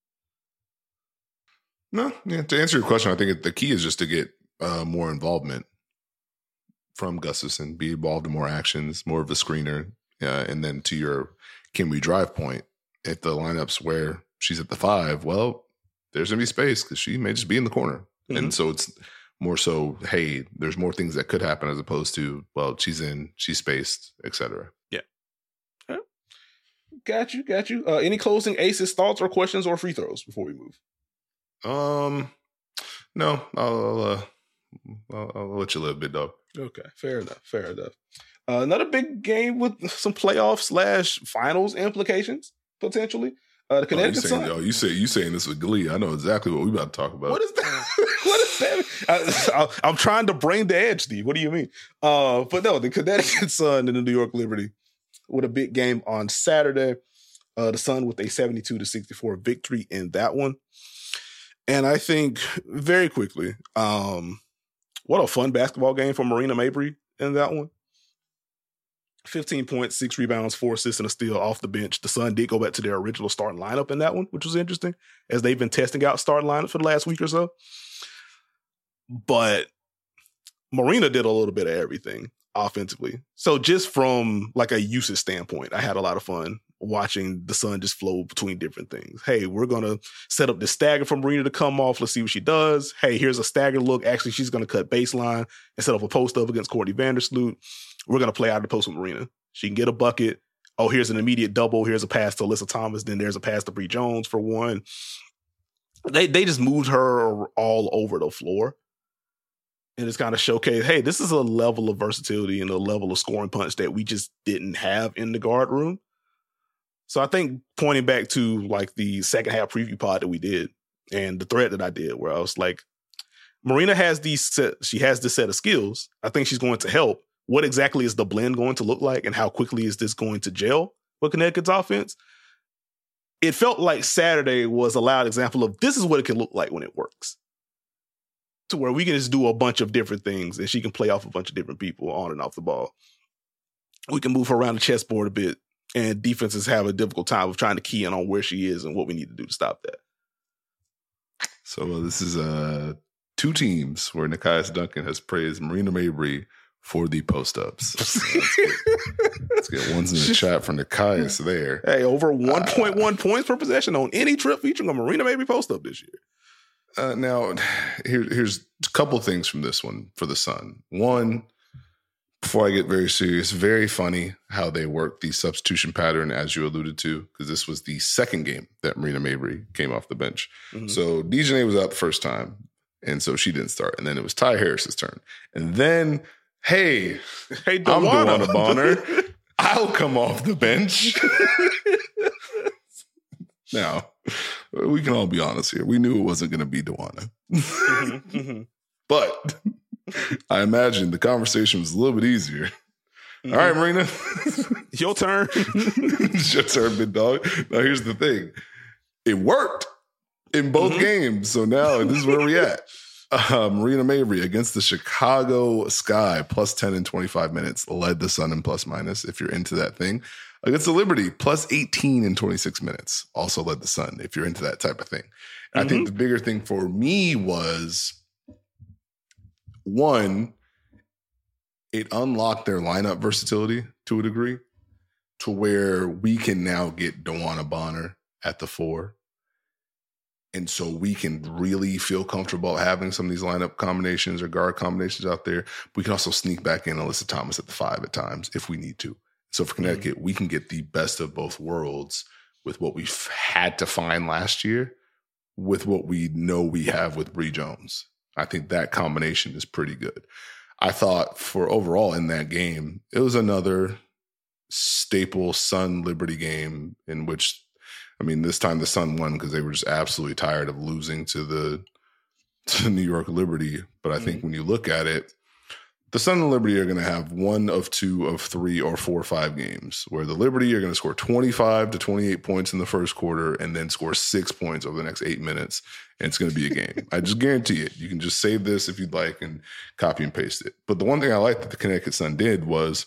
No, yeah, to answer your question, I think the key is just to get more involvement from Gustafson, be involved in more actions, more of a screener, and then to your can we drive point, if the lineups where she's at the 5, well, there's going to be space because she may just be in the corner. Mm-hmm. And so it's more so, hey, there's more things that could happen as opposed to, well, she's spaced, etc. Yeah. Okay. Got you. Any closing Aces thoughts or questions or free throws before we move? No, I'll let you live, big dog. Okay, fair enough. Another big game with some playoff / finals implications potentially. The Connecticut Sun. You saying this with glee? I know exactly what we about to talk about. What is that? What is that? I'm trying to bring the edge, Steve. What do you mean? But no, the Connecticut Sun and the New York Liberty with a big game on Saturday. The Sun with a 72-64 victory in that one. And I think very quickly, what a fun basketball game for Marina Mabrey in that one. 15 points, 6 rebounds, 4 assists, and a steal off the bench. The Sun did go back to their original starting lineup in that one, which was interesting, as they've been testing out starting lineup for the last week or so. But Marina did a little bit of everything offensively. So just from like a usage standpoint, I had a lot of fun watching the Sun just flow between different things. Hey, we're going to set up this stagger for Marina to come off. Let's see what she does. Hey, here's a stagger look. Actually, she's going to cut baseline and set up a post up against Courtney Vandersloot. We're going to play out of the post with Marina. She can get a bucket. Oh, here's an immediate double. Here's a pass to Alyssa Thomas. Then there's a pass to Bree Jones for one. They just moved her all over the floor. And it's kind of showcased, hey, this is a level of versatility and a level of scoring punch that we just didn't have in the guard room. So I think pointing back to like the second half preview pod that we did and the thread that I did where I was like, Marina has she has this set of skills. I think she's going to help. What exactly is the blend going to look like and how quickly is this going to gel with Connecticut's offense? It felt like Saturday was a loud example of this is what it can look like when it works. To where we can just do a bunch of different things and she can play off a bunch of different people on and off the ball. We can move her around the chessboard a bit and defenses have a difficult time of trying to key in on where she is and what we need to do to stop that. So this is two teams where Nekias Duncan has praised Marina Mabrey for the post-ups. Let's get ones in the chat from Nekias there. Hey, over 1.1 points per possession on any trip featuring a Marina Mabrey post-up this year. Now, here's a couple things from this one for the Sun. One, before I get very serious, very funny how they worked the substitution pattern, as you alluded to, because this was the second game that Marina Mabrey came off the bench. Mm-hmm. So Dejanay was out the first time, and so she didn't start. And then it was Ty Harris's turn. And then, hey, I'm DeWanna Bonner. I'll come off the bench. Now, we can all be honest here. We knew it wasn't going to be DeWanna. Mm-hmm, mm-hmm. But I imagine the conversation was a little bit easier. Mm-hmm. All right, Marina. Your turn. It's your turn, big dog. Now, here's the thing. It worked in both games. So now this is where we at. Marina Mabrey against the Chicago Sky, plus 10 in 25 minutes, led the Sun in plus minus, if you're into that thing. Against the Liberty, plus 18 in 26 minutes, also led the Sun, if you're into that type of thing. I think the bigger thing for me was, one, it unlocked their lineup versatility to a degree to where we can now get DeWanna Bonner at the 4. And so we can really feel comfortable having some of these lineup combinations or guard combinations out there. We can also sneak back in Alyssa Thomas at the 5 at times if we need to. So for Connecticut, we can get the best of both worlds with what we've had to find last year with what we know we have with Bree Jones. I think that combination is pretty good. I thought for overall in that game, it was another staple Sun Liberty game in which, I mean, this time the Sun won because they were just absolutely tired of losing to New York Liberty. But I think when you look at it, the Sun and Liberty are going to have 1 of 2 of 3 or 4 or 5 games where the Liberty are going to score 25 to 28 points in the first quarter and then score 6 points over the next 8 minutes. And it's going to be a game. I just guarantee it. You can just save this if you'd like and copy and paste it. But the one thing I liked that the Connecticut Sun did was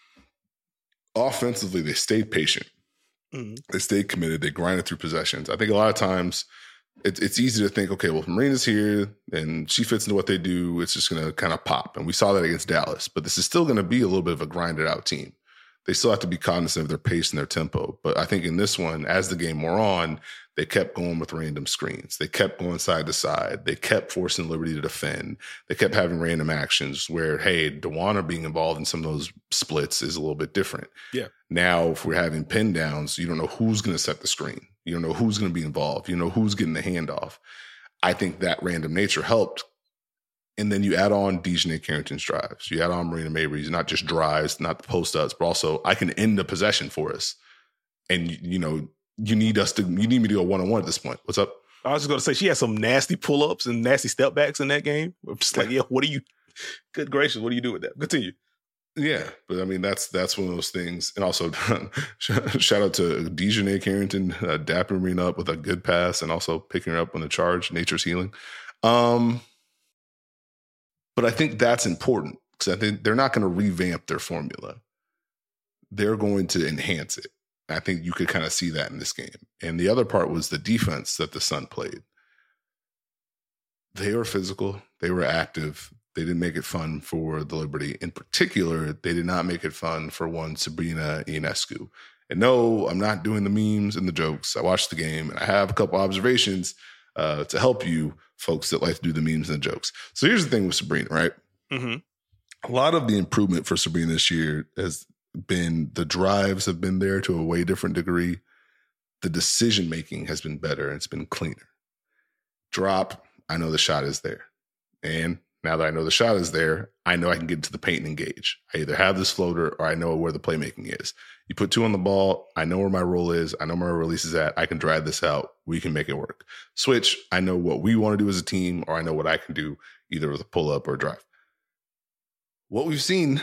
offensively, they stayed patient. They stayed committed. They grinded through possessions. I think a lot of times it's easy to think, okay, well, if Marina's here and she fits into what they do, it's just going to kind of pop. And we saw that against Dallas. But this is still going to be a little bit of a grinded out team. They still have to be cognizant of their pace and their tempo. But I think in this one, as the game wore on, they kept going with random screens. They kept going side to side. They kept forcing Liberty to defend. They kept having random actions where, hey, DeWanna being involved in some of those splits is a little bit different. Yeah. Now, if we're having pin downs, you don't know who's going to set the screen. You don't know who's going to be involved. You know who's getting the handoff. I think that random nature helped. And then you add on Dejanay Carrington's drives. You add on Marina Mabrey's, not just drives, not the post-ups, but also I can end the possession for us. And, you know, you need me to go one-on-one at this point. What's up? I was just going to say, she had some nasty pull-ups and nasty step-backs in that game. I'm just like, yeah, good gracious, what do you do with that? Continue. Yeah, but I mean, that's one of those things. And also, shout out to Dejanay Carrington, dapping Marina up with a good pass and also picking her up on the charge, nature's healing. But I think that's important because I think they're not going to revamp their formula. they're going to enhance it. I think you could kind of see that in this game. And the other part was the defense that the Sun played. They were physical. They were active. They didn't make it fun for the Liberty. In particular, they did not make it fun for one Sabrina Ionescu. And no, I'm not doing the memes and the jokes. I watched the game, and I have a couple observations to help you folks that like to do the memes and the jokes. So here's the thing with Sabrina, right? A lot of the improvement for Sabrina this year has been the drives have been there to a way different degree. The decision-making has been better, and it's been cleaner. Drop, I know the shot is there. And now that I know the shot is there, I know I can get to the paint and engage. I either have this floater or I know where the playmaking is. You put two on the ball, I know where my roll is. I know where my release is at. I can drive this out. We can make it work. Switch, I know what we want to do as a team, or I know what I can do either with a pull-up or a drive. What we've seen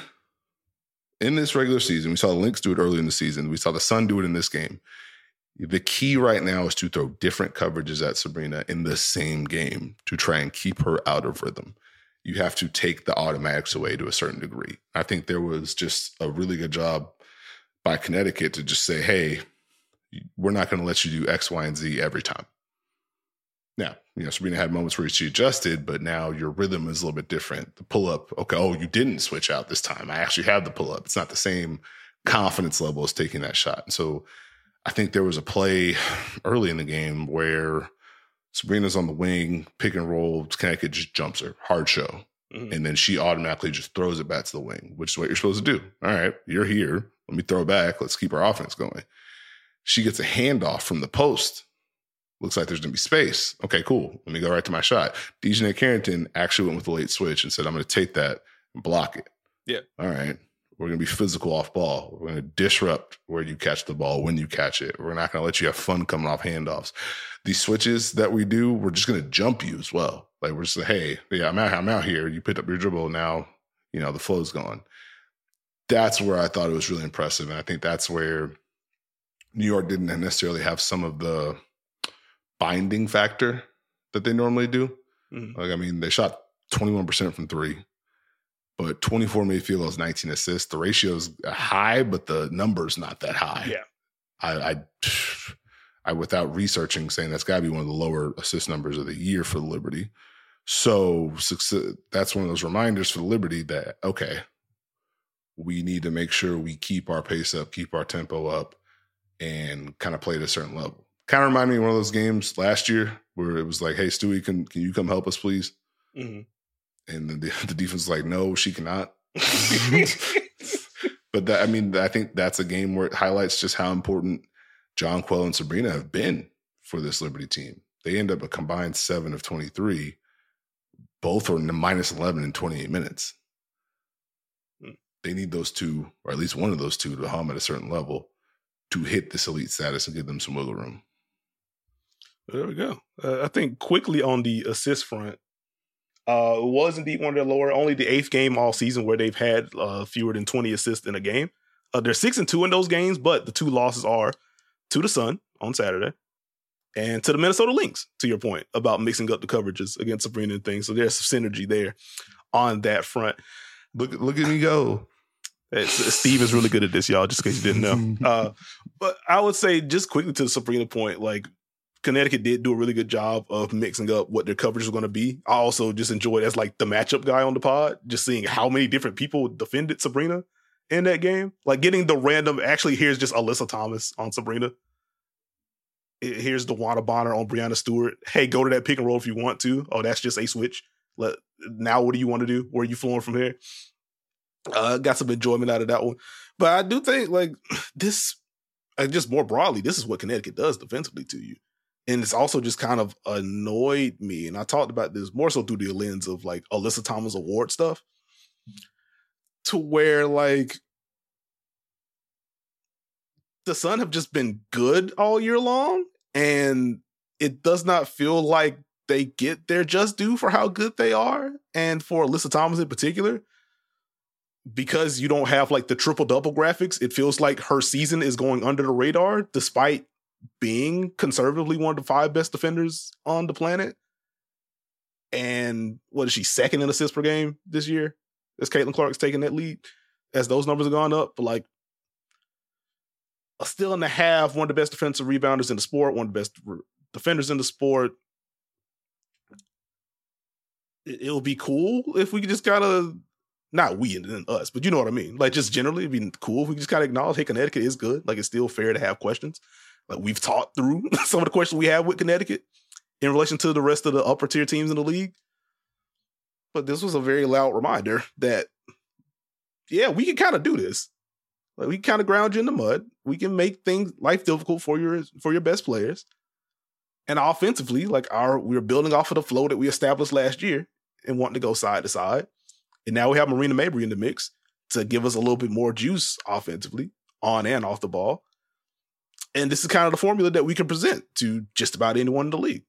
in this regular season, we saw the Lynx do it early in the season. We saw the Sun do it in this game. The key right now is to throw different coverages at Sabrina in the same game to try and keep her out of rhythm. You have to take the automatics away to a certain degree. I think there was just a really good job by Connecticut to just say, hey, we're not going to let you do X, Y, and Z every time. Now, Sabrina had moments where she adjusted, but now your rhythm is a little bit different. The pull-up, okay, you didn't switch out this time. I actually have the pull-up. It's not the same confidence level as taking that shot. And so I think there was a play early in the game where Sabrina's on the wing, pick and roll, Connecticut just jumps her, hard show. And then she automatically just throws it back to the wing, which is what you're supposed to do. All right, you're here. Let me throw back. Let's keep our offense going. She gets a handoff from the post. Looks like there's going to be space. Okay, cool. Let me go right to my shot. Dejanay Carrington actually went with the late switch and said, I'm going to take that and block it. Yeah. All right. We're going to be physical off ball. We're going to disrupt where you catch the ball when you catch it. We're not going to let you have fun coming off handoffs. These switches that we do, we're just going to jump you as well. Like we're just like, hey, yeah, I'm out here. You picked up your dribble. Now, the flow's gone. That's where I thought it was really impressive. And I think that's where New York didn't necessarily have some of the binding factor that they normally do. They shot 21% from three, but 24 made field goals, 19 assists. The ratio's high, but the number's not that high. Yeah. I without researching, saying that's got to be one of the lower assist numbers of the year for the Liberty. So that's one of those reminders for the Liberty that, okay, we need to make sure we keep our pace up, keep our tempo up, and kind of play at a certain level. Kind of remind me of one of those games last year where it was like, hey, Stewie, can you come help us, please? And the defense was like, no, she cannot. But I think that's a game where it highlights just how important Jonquel and Sabrina have been for this Liberty team. They end up a combined 7 of 23. Both are minus 11 in 28 minutes. They need those two, or at least one of those two, to hum at a certain level to hit this elite status and give them some wiggle room. There we go. I think quickly on the assist front, it was indeed one of their lower, only the 8th game all season where they've had fewer than 20 assists in a game. They're 6-2 in those games, but the 2 losses are to the Sun on Saturday and to the Minnesota Lynx, to your point about mixing up the coverages against Sabrina and things. So there's some synergy there on that front. Look at me go. Steve is really good at this, y'all, just in case you didn't know. But I would say just quickly to the Sabrina point, like Connecticut did do a really good job of mixing up what their coverage was going to be. I also just enjoyed as like the matchup guy on the pod, just seeing how many different people defended Sabrina in that game. Like getting the random, actually here's just Alyssa Thomas on Sabrina. Here's DeWanna Bonner on Brianna Stewart. Hey, go to that pick and roll if you want to. Oh, that's just a switch. Now what do you want to do? Where are you flowing from here? Got some enjoyment out of that one. But I do think like this, just more broadly, this is what Connecticut does defensively to you. And it's also just kind of annoyed me. And I talked about this more so through the lens of like Alyssa Thomas award stuff, to where like the Sun have just been good all year long. And it does not feel like they get their just due for how good they are. And for Alyssa Thomas in particular, because you don't have like the triple-double graphics, it feels like her season is going under the radar despite being conservatively one of the 5 best defenders on the planet. And what is she, 2nd in assists per game this year? As Caitlin Clark's taking that lead, as those numbers have gone up. But like, a steal and a half, one of the best defensive rebounders in the sport, one of the best defenders in the sport. It'll be cool if we could just kind of, not we and then us, but you know what I mean? Like, just generally, it'd be cool if we just kind of acknowledge, hey, Connecticut is good. Like, it's still fair to have questions. Like, we've talked through some of the questions we have with Connecticut in relation to the rest of the upper tier teams in the league. But this was a very loud reminder that, yeah, we can kind of do this. Like, we can kind of ground you in the mud. We can make life difficult for your best players. And offensively, like, we're building off of the flow that we established last year and wanting to go side to side. And now we have Marina Mabrey in the mix to give us a little bit more juice offensively, on and off the ball. And this is kind of the formula that we can present to just about anyone in the league.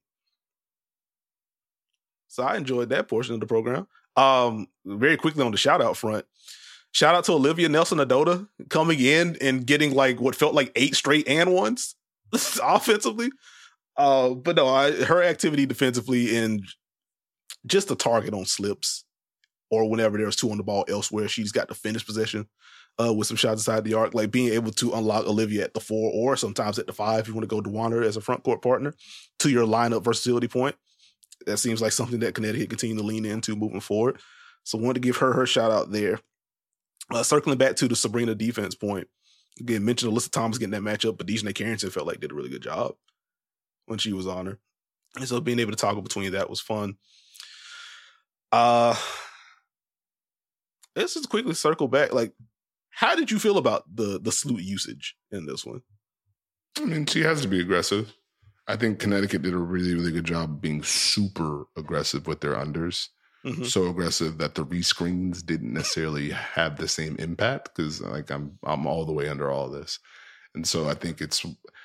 So I enjoyed that portion of the program. Very quickly on the shout out front, shout out to Olivia Nelson-Adota coming in and getting like what felt like 8 straight and ones offensively. But no, her activity defensively and just a target on slips or whenever there's 2 on the ball elsewhere, she's got the finish possession with some shots inside the arc, like being able to unlock Olivia at the 4 or sometimes at the 5 if you want to go Dwana as a front court partner to your lineup versatility point. That seems like something that Connecticut continue to lean into moving forward. So I wanted to give her shout out there. Circling back to the Sabrina defense point, again, mentioned Alyssa Thomas getting that matchup, but Dejanay Carrington felt like did a really good job when she was on her. And so being able to toggle between that was fun. Let's just quickly circle back. Like, how did you feel about the Sloot usage in this one? I mean, she has to be aggressive. I think Connecticut did a really, really good job of being super aggressive with their unders. Mm-hmm. So aggressive that the rescreens didn't necessarily have the same impact because like I'm all the way under all this. And so I think it's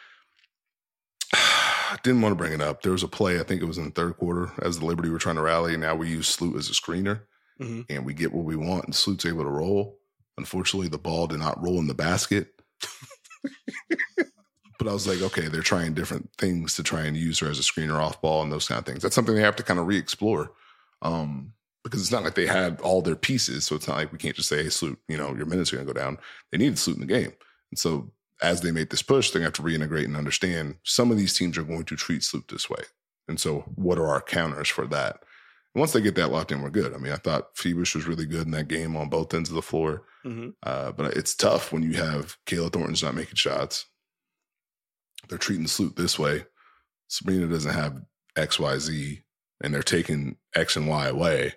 I didn't want to bring it up. There was a play, I think it was in the third quarter, as the Liberty were trying to rally. Now we use Sloot as a screener, and we get what we want, and Sloot's able to roll. Unfortunately, the ball did not roll in the basket. But I was like, okay, they're trying different things to try and use her as a screener off ball and those kind of things. That's something they have to kind of re-explore because it's not like they had all their pieces. So it's not like we can't just say, hey, Sloot, your minutes are going to go down. They needed Sloot in the game. And so as they make this push, they're going to have to reintegrate and understand some of these teams are going to treat Sloot this way. And so what are our counters for that? And once they get that locked in, we're good. I mean, I thought Phoebus was really good in that game on both ends of the floor. But it's tough when you have Kayla Thornton's not making shots. They're treating Sloot this way. Sabrina doesn't have X, Y, Z, and they're taking X and Y away.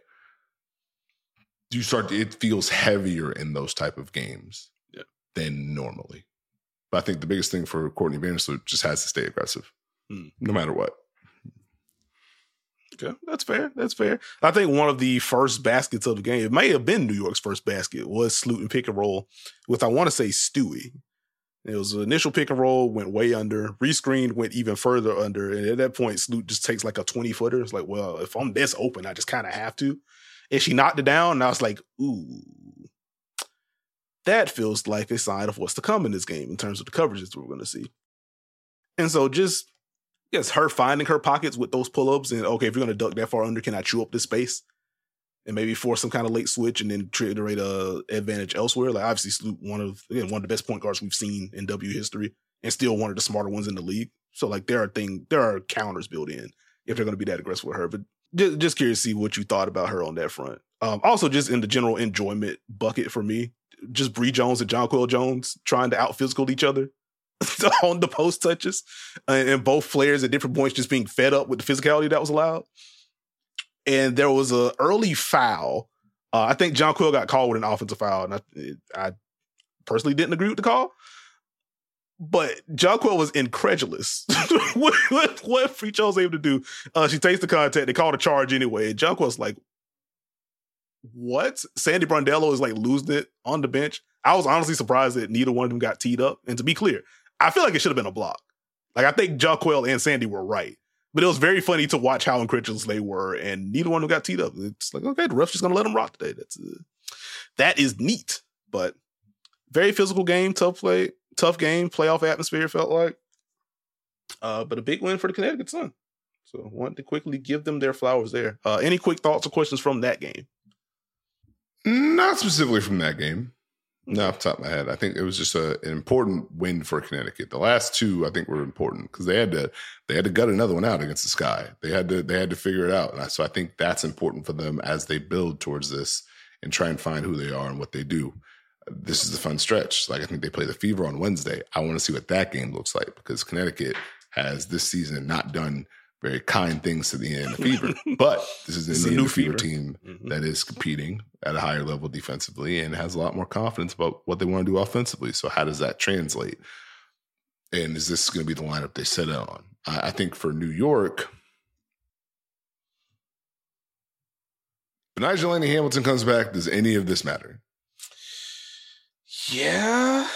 It feels heavier in those type of games than normally. But I think the biggest thing for Courtney Vandersloot just has to stay aggressive, no matter what. Okay, that's fair. That's fair. I think one of the first baskets of the game, it may have been New York's first basket, was Sloot and pick and roll with, I want to say, Stewie. It was an initial pick and roll, went way under, rescreened, went even further under. And at that point, Sloot just takes like a 20-footer. It's like, well, if I'm this open, I just kind of have to. And she knocked it down, and I was like, ooh, that feels like a sign of what's to come in this game in terms of the coverages we're going to see. And so just, yes, her finding her pockets with those pull-ups and, okay, if you're going to duck that far under, can I chew up this space? And maybe force some kind of late switch and then generate a advantage elsewhere. Like, obviously, Sloot, one of the best point guards we've seen in W history, and still one of the smarter ones in the league. So, like, there are counters built in if they're going to be that aggressive with her. But just curious to see what you thought about her on that front. Also, just in the general enjoyment bucket for me, just Bree Jones and Jonquel Jones trying to out-physical each other on the post touches, and both players at different points just being fed up with the physicality that was allowed. And there was an early foul. I think Jonquel got called with an offensive foul, and I personally didn't agree with the call. But Jonquel was incredulous. what Free Jones able to do? She takes the contact. They called a charge anyway. And Jonquel's like, what? Sandy Brondello is like losing it on the bench. I was honestly surprised that neither one of them got teed up. And to be clear, I feel like it should have been a block. Like, I think Jonquel and Sandy were right. But it was very funny to watch how incredulous they were, and neither one of them got teed up. It's like, okay, the ref's just going to let them rock today. That is neat. But very physical game, tough game, playoff atmosphere, it felt like. But a big win for the Connecticut Sun. So I wanted to quickly give them their flowers there. Any quick thoughts or questions from that game? Not specifically from that game. No, off the top of my head, I think it was just an important win for Connecticut. The last two, I think, were important because they had to gut another one out against the Sky. They had to figure it out, and so I think that's important for them as they build towards this and try and find who they are and what they do. This is a fun stretch. Like I think they play the Fever on Wednesday. I want to see what that game looks like because Connecticut has this season not done very kind things to the end of the Fever. But this is a new Fever team that is competing at a higher level defensively and has a lot more confidence about what they want to do offensively. So how does that translate? And is this going to be the lineup they set out on? I think for New York, Betnijah Laney-Hamilton comes back. Does any of this matter? Yeah.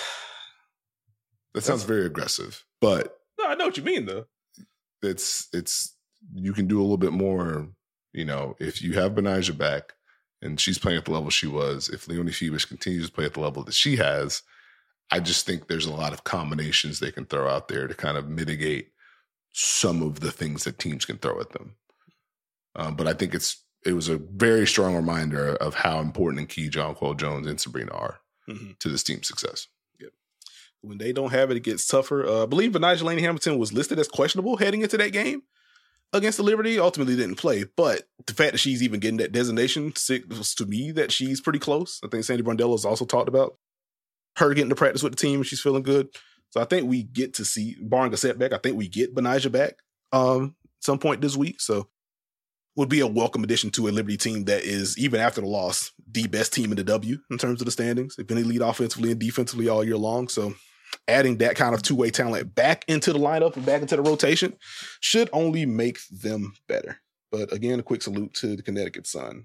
That sounds very aggressive, but no, I know what you mean though. It's you can do a little bit more, if you have Betnijah back and she's playing at the level she was, if Leonie Febus continues to play at the level that she has, I just think there's a lot of combinations they can throw out there to kind of mitigate some of the things that teams can throw at them. But I think it was a very strong reminder of how important and key Jonquel Jones and Sabrina are to this team's success. When they don't have it, it gets tougher. I believe Betnijah Laney-Hamilton was listed as questionable heading into that game against the Liberty. Ultimately didn't play, but the fact that she's even getting that designation signals to me that she's pretty close. I think Sandy Brondello has also talked about her getting to practice with the team and she's feeling good. So I think we get to see, barring a setback, I think we get Betnijah back some point this week. So would be a welcome addition to a Liberty team that is, even after the loss, the best team in the W in terms of the standings. They've been elite offensively and defensively all year long. So adding that kind of two-way talent back into the lineup and back into the rotation should only make them better. But again, a quick salute to the Connecticut Sun.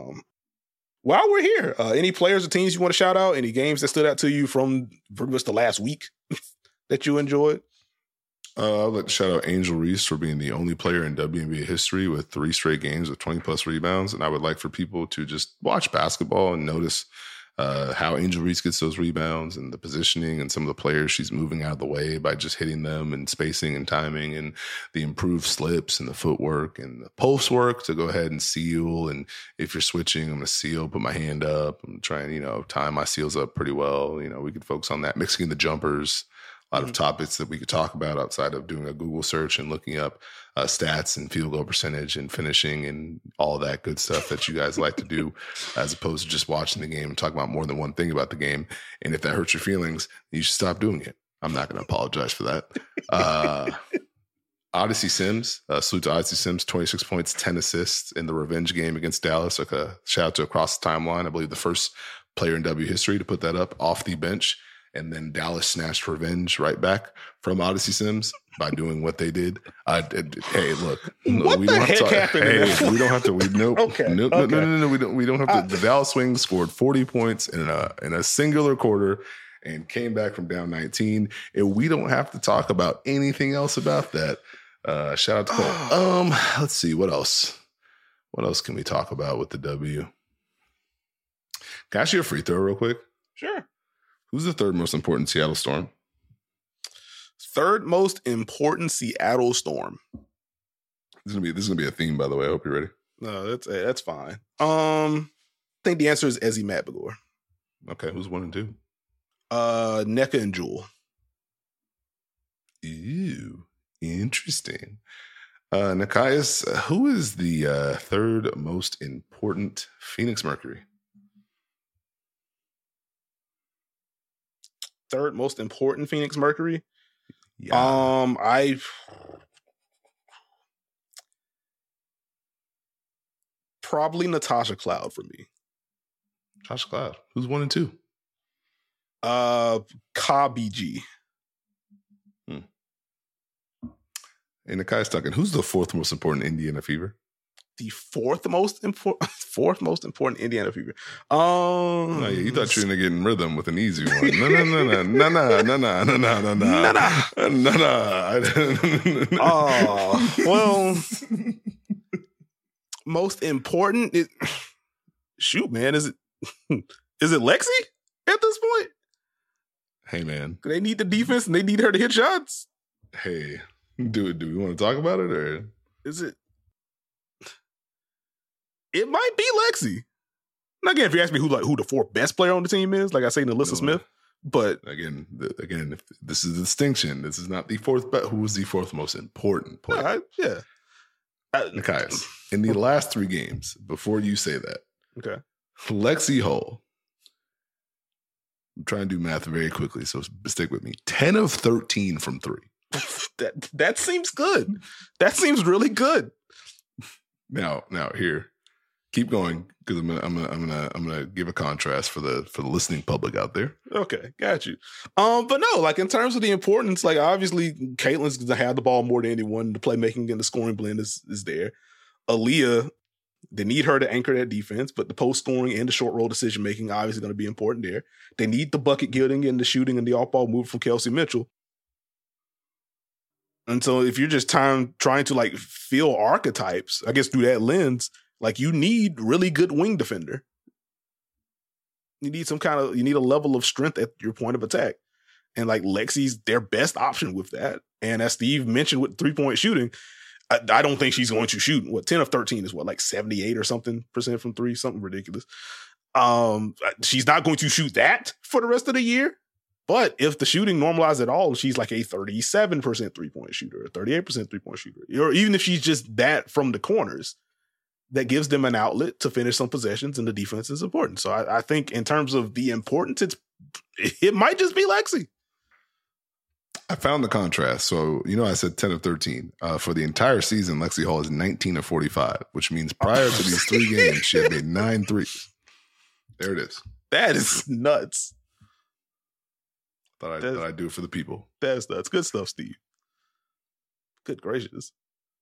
While we're here, any players or teams you want to shout out? Any games that stood out to you from the last week that you enjoyed? I'd like to shout out Angel Reese for being the only player in WNBA history with 3 straight games with 20-plus rebounds. And I would like for people to just watch basketball and notice how Angel Reese gets those rebounds and the positioning and some of the players she's moving out of the way by just hitting them and spacing and timing and the improved slips and the footwork and the post work to go ahead and seal. And if you're switching, I'm going to seal, put my hand up. I'm trying, time my seals up pretty well. We could focus on that, mixing the jumpers. A lot of topics that we could talk about outside of doing a Google search and looking up stats and field goal percentage and finishing and all of that good stuff that you guys like to do, as opposed to just watching the game and talking about more than one thing about the game. And if that hurts your feelings, you should stop doing it. I'm not going to apologize for that. Odyssey Sims, salute to Odyssey Sims, 26 points, 10 assists in the revenge game against Dallas. Like a shout out to Across the Timeline. I believe the first player in W history to put that up off the bench. And then Dallas snatched revenge right back from Odyssey Sims by doing what they did. Hey, look, what the heck happened? Hey, we don't have to. No, okay. No. We don't have to. The Dallas Wings scored 40 points in a singular quarter and came back from down 19. And we don't have to talk about anything else about that. Shout out to Cole. Let's see what else. What else can we talk about with the W? Can I ask you a free throw real quick? Sure. Who's the third most important Seattle Storm? Third most important Seattle Storm. This is gonna be a theme, by the way. I hope you're ready. No, that's fine. I think the answer is Ezzy Madbagor. Okay, who's 1 and 2? Nneka and Jewel. Ew, interesting. Nikias, who is the third most important Phoenix Mercury? Third most important Phoenix Mercury? Yeah. Probably Natasha Cloud for me. Natasha Cloud. Who's 1 and 2? Ka BG. And Nikias Duncan. Who's the fourth most important Indiana Fever? The fourth most important Indiana Fever. No, you thought you were gonna get in rhythm with an easy one. No. Well, most important. Shoot, man, is it Lexi at this point? Hey, man, they need the defense and they need her to hit shots. Hey, do we want to talk about it or is it? It might be Lexi. Now, again, if you ask me who the fourth best player on the team is, like I say, Nalissa Smith. But again, if this is the distinction. This is not the fourth best. Who is the fourth most important player? Nekias, in the last 3 games, before you say that, okay, Lexie Hull. I'm trying to do math very quickly, so stick with me. 10 of 13 from 3. that seems good. That seems really good. Now here, keep going because I'm gonna give a contrast for the listening public out there. Okay, got you. But no, like in terms of the importance, like obviously Caitlin's gonna have the ball more than anyone. The playmaking and the scoring blend is there. Aaliyah, they need her to anchor that defense, but the post scoring and the short roll decision making obviously going to be important there. They need the bucket getting and the shooting and the off ball move from Kelsey Mitchell. And so if you're just trying to like fill archetypes, I guess through that lens, like you need really good wing defender. You need you need a level of strength at your point of attack. And like Lexie's their best option with that. And as Steve mentioned with 3-point shooting, I don't think she's going to shoot. 10 of 13 is like 78 or something % from 3, something ridiculous. She's not going to shoot that for the rest of the year. But if the shooting normalizes at all, she's like a 37% 3-point shooter, a 38% 3-point shooter, or even if she's just that from the corners, that gives them an outlet to finish some possessions, and the defense is important. So I think in terms of the importance, it might just be Lexie. I found the contrast. So, I said 10 of 13. For the entire season, Lexie Hull is 19 of 45, which means prior to these 3 games, she had made 9 threes. There it is. That is nuts. Thought I'd do it for the people. That's nuts. Good stuff, Steve. Good gracious.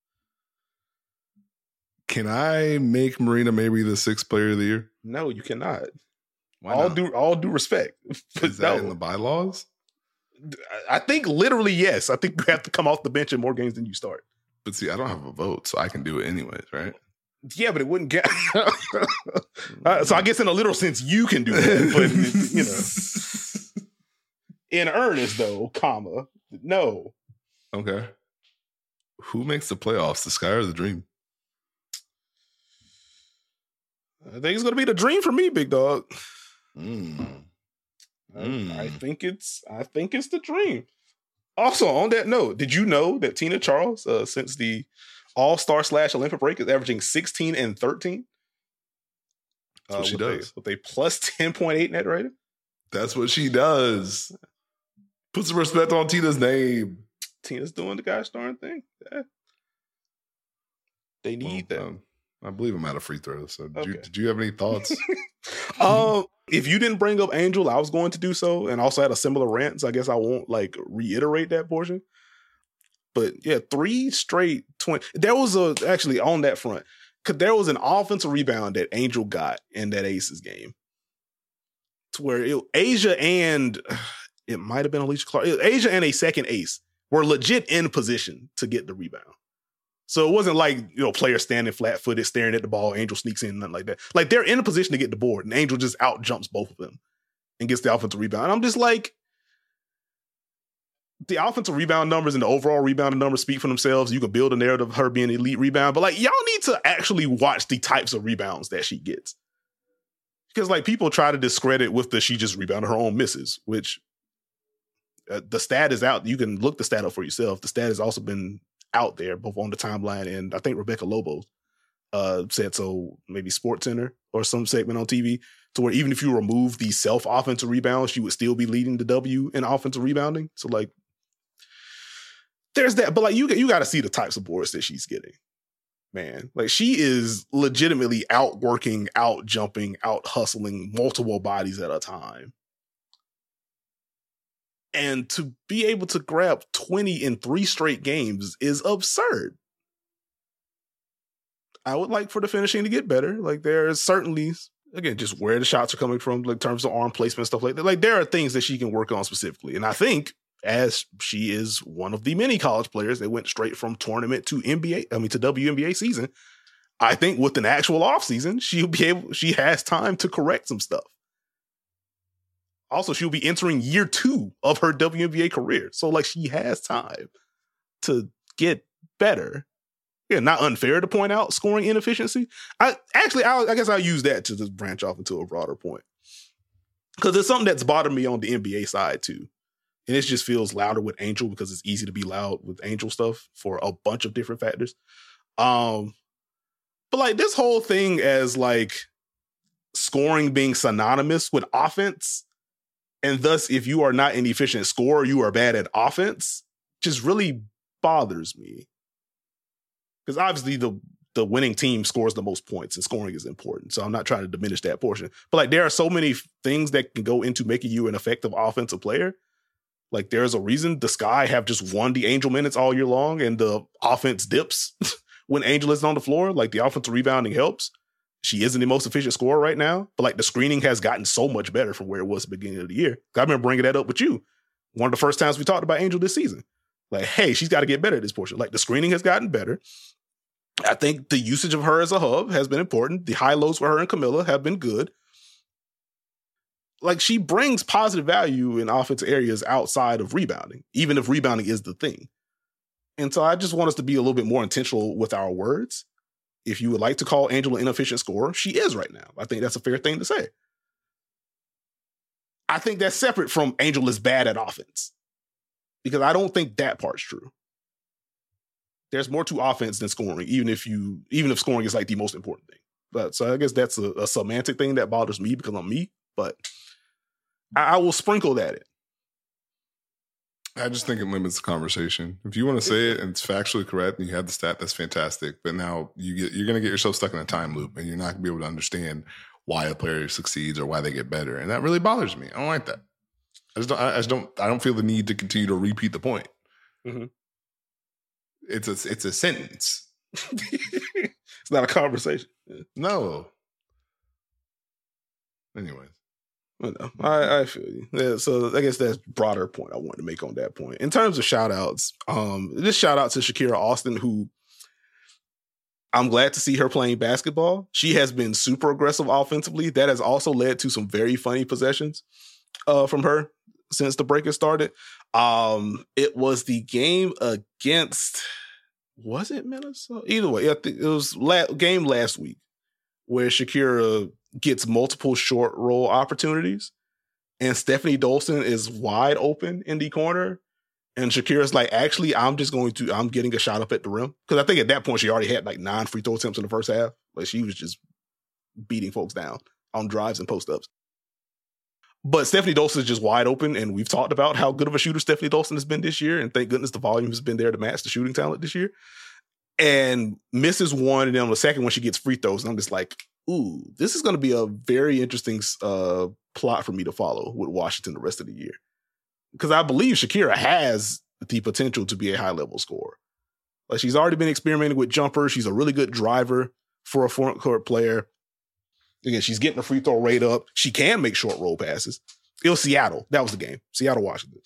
Can I make Marina maybe the 6th player of the year? No, you cannot. Why not? All due respect. Is that in the bylaws? I think literally yes. I think you have to come off the bench in more games than you start. But see, I don't have a vote, so I can do it anyways, right? Yeah, but it wouldn't get. So I guess in a literal sense, you can do that, but in earnest though, no. Okay. Who makes the playoffs? The Sky or the Dream? I think it's going to be the Dream for me, big dog. I think it's the Dream. Also, on that note, did you know that Tina Charles, since the All-Star / Olympic break, is averaging 16 and 13? That's what she does. With a plus 10.8 net rating? That's what she does. Put some respect on Tina's name. Tina's doing the gosh darn thing. Yeah. They need that. I believe I'm out of free throws. So did you have any thoughts? If you didn't bring up Angel, I was going to do so, and also had a similar rant, so I guess I won't reiterate that portion. But yeah, 3 straight 20. There was actually on that front, because there was an offensive rebound that Angel got in that Aces game, to where Asia and it might have been Alicia Clark, Asia and a second ace were legit in position to get the rebound. So it wasn't like, players standing flat-footed, staring at the ball, Angel sneaks in, nothing like that. Like, they're in a position to get the board, and Angel just out-jumps both of them and gets the offensive rebound. And I'm just like, the offensive rebound numbers and the overall rebound numbers speak for themselves. You can build a narrative of her being an elite rebound, but, y'all need to actually watch the types of rebounds that she gets. Because, people try to discredit with she just rebounded her own misses, which the stat is out. You can look the stat up for yourself. The stat has also been out there, both on the timeline, and I think Rebecca Lobo said so, maybe SportsCenter or some segment on TV, to where even if you remove the self-offensive rebounds, she would still be leading the W in offensive rebounding. So, there's that. But, you got to see the types of boards that she's getting. Man, she is legitimately outworking, out-jumping, out-hustling multiple bodies at a time. And to be able to grab 20 in 3 straight games is absurd. I would like for the finishing to get better. There is certainly, again, just where the shots are coming from, in terms of arm placement, stuff like that. There are things that she can work on specifically. And I think, as she is one of the many college players that went straight from tournament to WNBA season, I think with an actual offseason, she has time to correct some stuff. Also, she'll be entering year 2 of her WNBA career. So, she has time to get better. not unfair to point out scoring inefficiency. I guess I'll use that to just branch off into a broader point. Because it's something that's bothered me on the NBA side too. And it just feels louder with Angel because it's easy to be loud with Angel stuff for a bunch of different factors. But like this whole thing as like scoring being synonymous with offense, and thus if you are not an efficient scorer, you are bad at offense, just really bothers me. Because obviously the winning team scores the most points and scoring is important. So I'm not trying to diminish that portion. But like there are so many things that can go into making you an effective offensive player. Like there's a reason the Sky have just won the Angel minutes all year long and the offense dips when Angel is on the floor. Like the offensive rebounding helps. She isn't the most efficient scorer right now, but like the screening has gotten so much better from where it was at the beginning of the year. I remember bringing that up with you. One of the first times we talked about Angel this season. Like, hey, she's got to get better at this portion. Like the screening has gotten better. I think the usage of her as a hub has been important. The high lows for her and Camilla have been good. Like she brings positive value in offensive areas outside of rebounding, even if rebounding is the thing. And so I just want us to be a little bit more intentional with our words. If you would like to call Angel an inefficient scorer, she is right now. I think that's a fair thing to say. I think that's separate from Angel is bad at offense. Because I don't think that part's true. There's more to offense than scoring, even if scoring is like the most important thing. But so I guess that's a semantic thing that bothers me because I'm me, but I will sprinkle that in. I just think it limits the conversation. If you want to say it and it's factually correct and you have the stat, that's fantastic. But now you're going to get yourself stuck in a time loop and you're not going to be able to understand why a player succeeds or why they get better. And that really bothers me. I don't like that. I don't feel the need to continue to repeat the point. Mm-hmm. It's a sentence. It's not a conversation. No. Anyways. No, I feel you. Yeah, so I guess that's a broader point I wanted to make on that point. In terms of shout outs, this shout out to Shakira Austin, who I'm glad to see her playing basketball. She has been super aggressive offensively. That has also led to some very funny possessions from her since the break has started. It was the game against, was it Minnesota? Either way, I think it was game last week where Shakira gets multiple short roll opportunities and Stephanie Dolson is wide open in the corner. And Shakira's like, actually, I'm getting a shot up at the rim. Because I think at that point, she already had like 9 free throw attempts in the first half. Like she was just beating folks down on drives and post-ups. But Stephanie Dolson is just wide open. And we've talked about how good of a shooter Stephanie Dolson has been this year. And thank goodness the volume has been there to match the shooting talent this year. And misses one. And then on the second one, she gets free throws. And I'm just like, ooh, this is going to be a very interesting plot for me to follow with Washington the rest of the year. Because I believe Shakira has the potential to be a high-level scorer. Like she's already been experimenting with jumpers. She's a really good driver for a front court player. Again, she's getting the free throw rate up. She can make short roll passes. It was Seattle. That was the game. Seattle, Washington.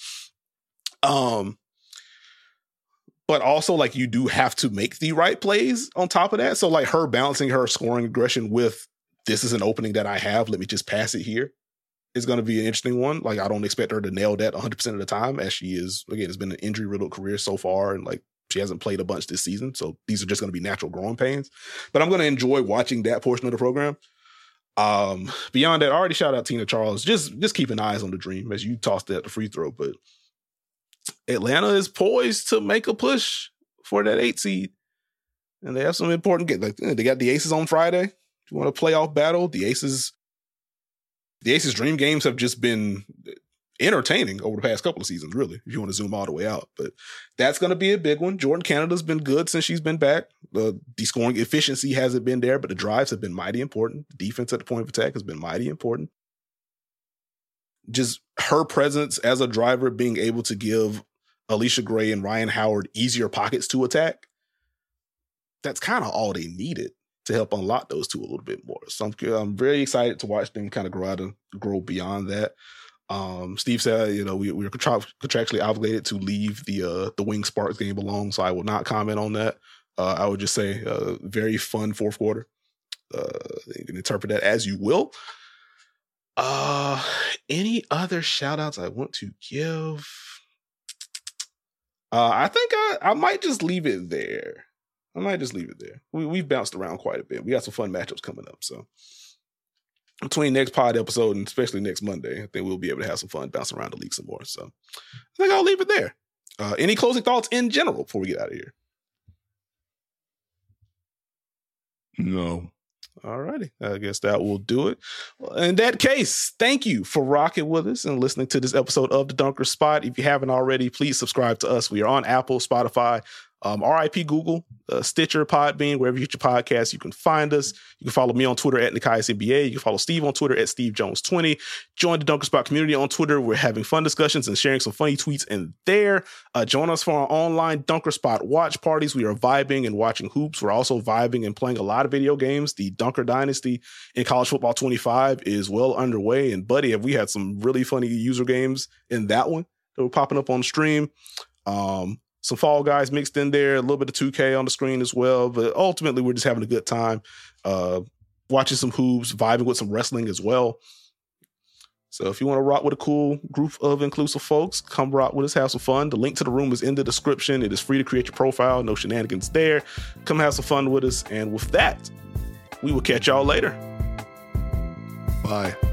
But also, like, you do have to make the right plays on top of that. So, like, her balancing her scoring aggression with, this is an opening that I have, let me just pass it here, is going to be an interesting one. Like, I don't expect her to nail that 100% of the time, as she is, again, it's been an injury-riddled career so far, and, like, she hasn't played a bunch this season, so these are just going to be natural growing pains. But I'm going to enjoy watching that portion of the program. Beyond that, I already shout out Tina Charles. Just keeping eyes on the Dream as you tossed it at the free throw, but Atlanta is poised to make a push for that 8 seed. And they have some important games. Like, they got the Aces on Friday. If you want a playoff battle, the Aces Dream games have just been entertaining over the past couple of seasons, really, if you want to zoom all the way out. But that's going to be a big one. Jordan Canada's been good since she's been back. The scoring efficiency hasn't been there, but the drives have been mighty important. The defense at the point of attack has been mighty important. Just her presence as a driver, being able to give Alicia Gray and Ryan Howard easier pockets to attack, that's kind of all they needed to help unlock those two a little bit more. So I'm very excited to watch them kind of grow beyond that. Steve said, we're contractually obligated to leave the Wing Sparks game alone, so I will not comment on that. I would just say very fun fourth quarter. You can interpret that as you will. Any other shout outs I want to give? I think I might just leave it there. I might just leave it there. We've bounced around quite a bit. We got some fun matchups coming up. So between next pod episode and especially next Monday, I think we'll be able to have some fun bouncing around the league some more. So I think I'll leave it there. Any closing thoughts in general before we get out of here? No. All righty. I guess that will do it. Well, in that case, thank you for rocking with us and listening to this episode of The Dunker Spot. If you haven't already, please subscribe to us. We are on Apple, Spotify, RIP Google, Stitcher, Podbean, wherever you get your podcasts, you can find us. You can follow me on Twitter at NikiasNBA. You can follow Steve on Twitter at SteveJones20. Join the Dunker Spot community on Twitter. We're having fun discussions and sharing some funny tweets in there. Join us for our online Dunker Spot watch parties. We are vibing and watching hoops. We're also vibing and playing a lot of video games. The Dunker Dynasty in College Football 25 is well underway. And buddy, have we had some really funny user games in that one that were popping up on stream. Some Fall Guys mixed in there, a little bit of 2K on the screen as well. But ultimately, we're just having a good time, watching some hoops, vibing with some wrestling as well. So if you want to rock with a cool group of inclusive folks, come rock with us, have some fun. The link to the room is in the description. It is free to create your profile. No shenanigans there. Come have some fun with us. And with that, we will catch y'all later. Bye.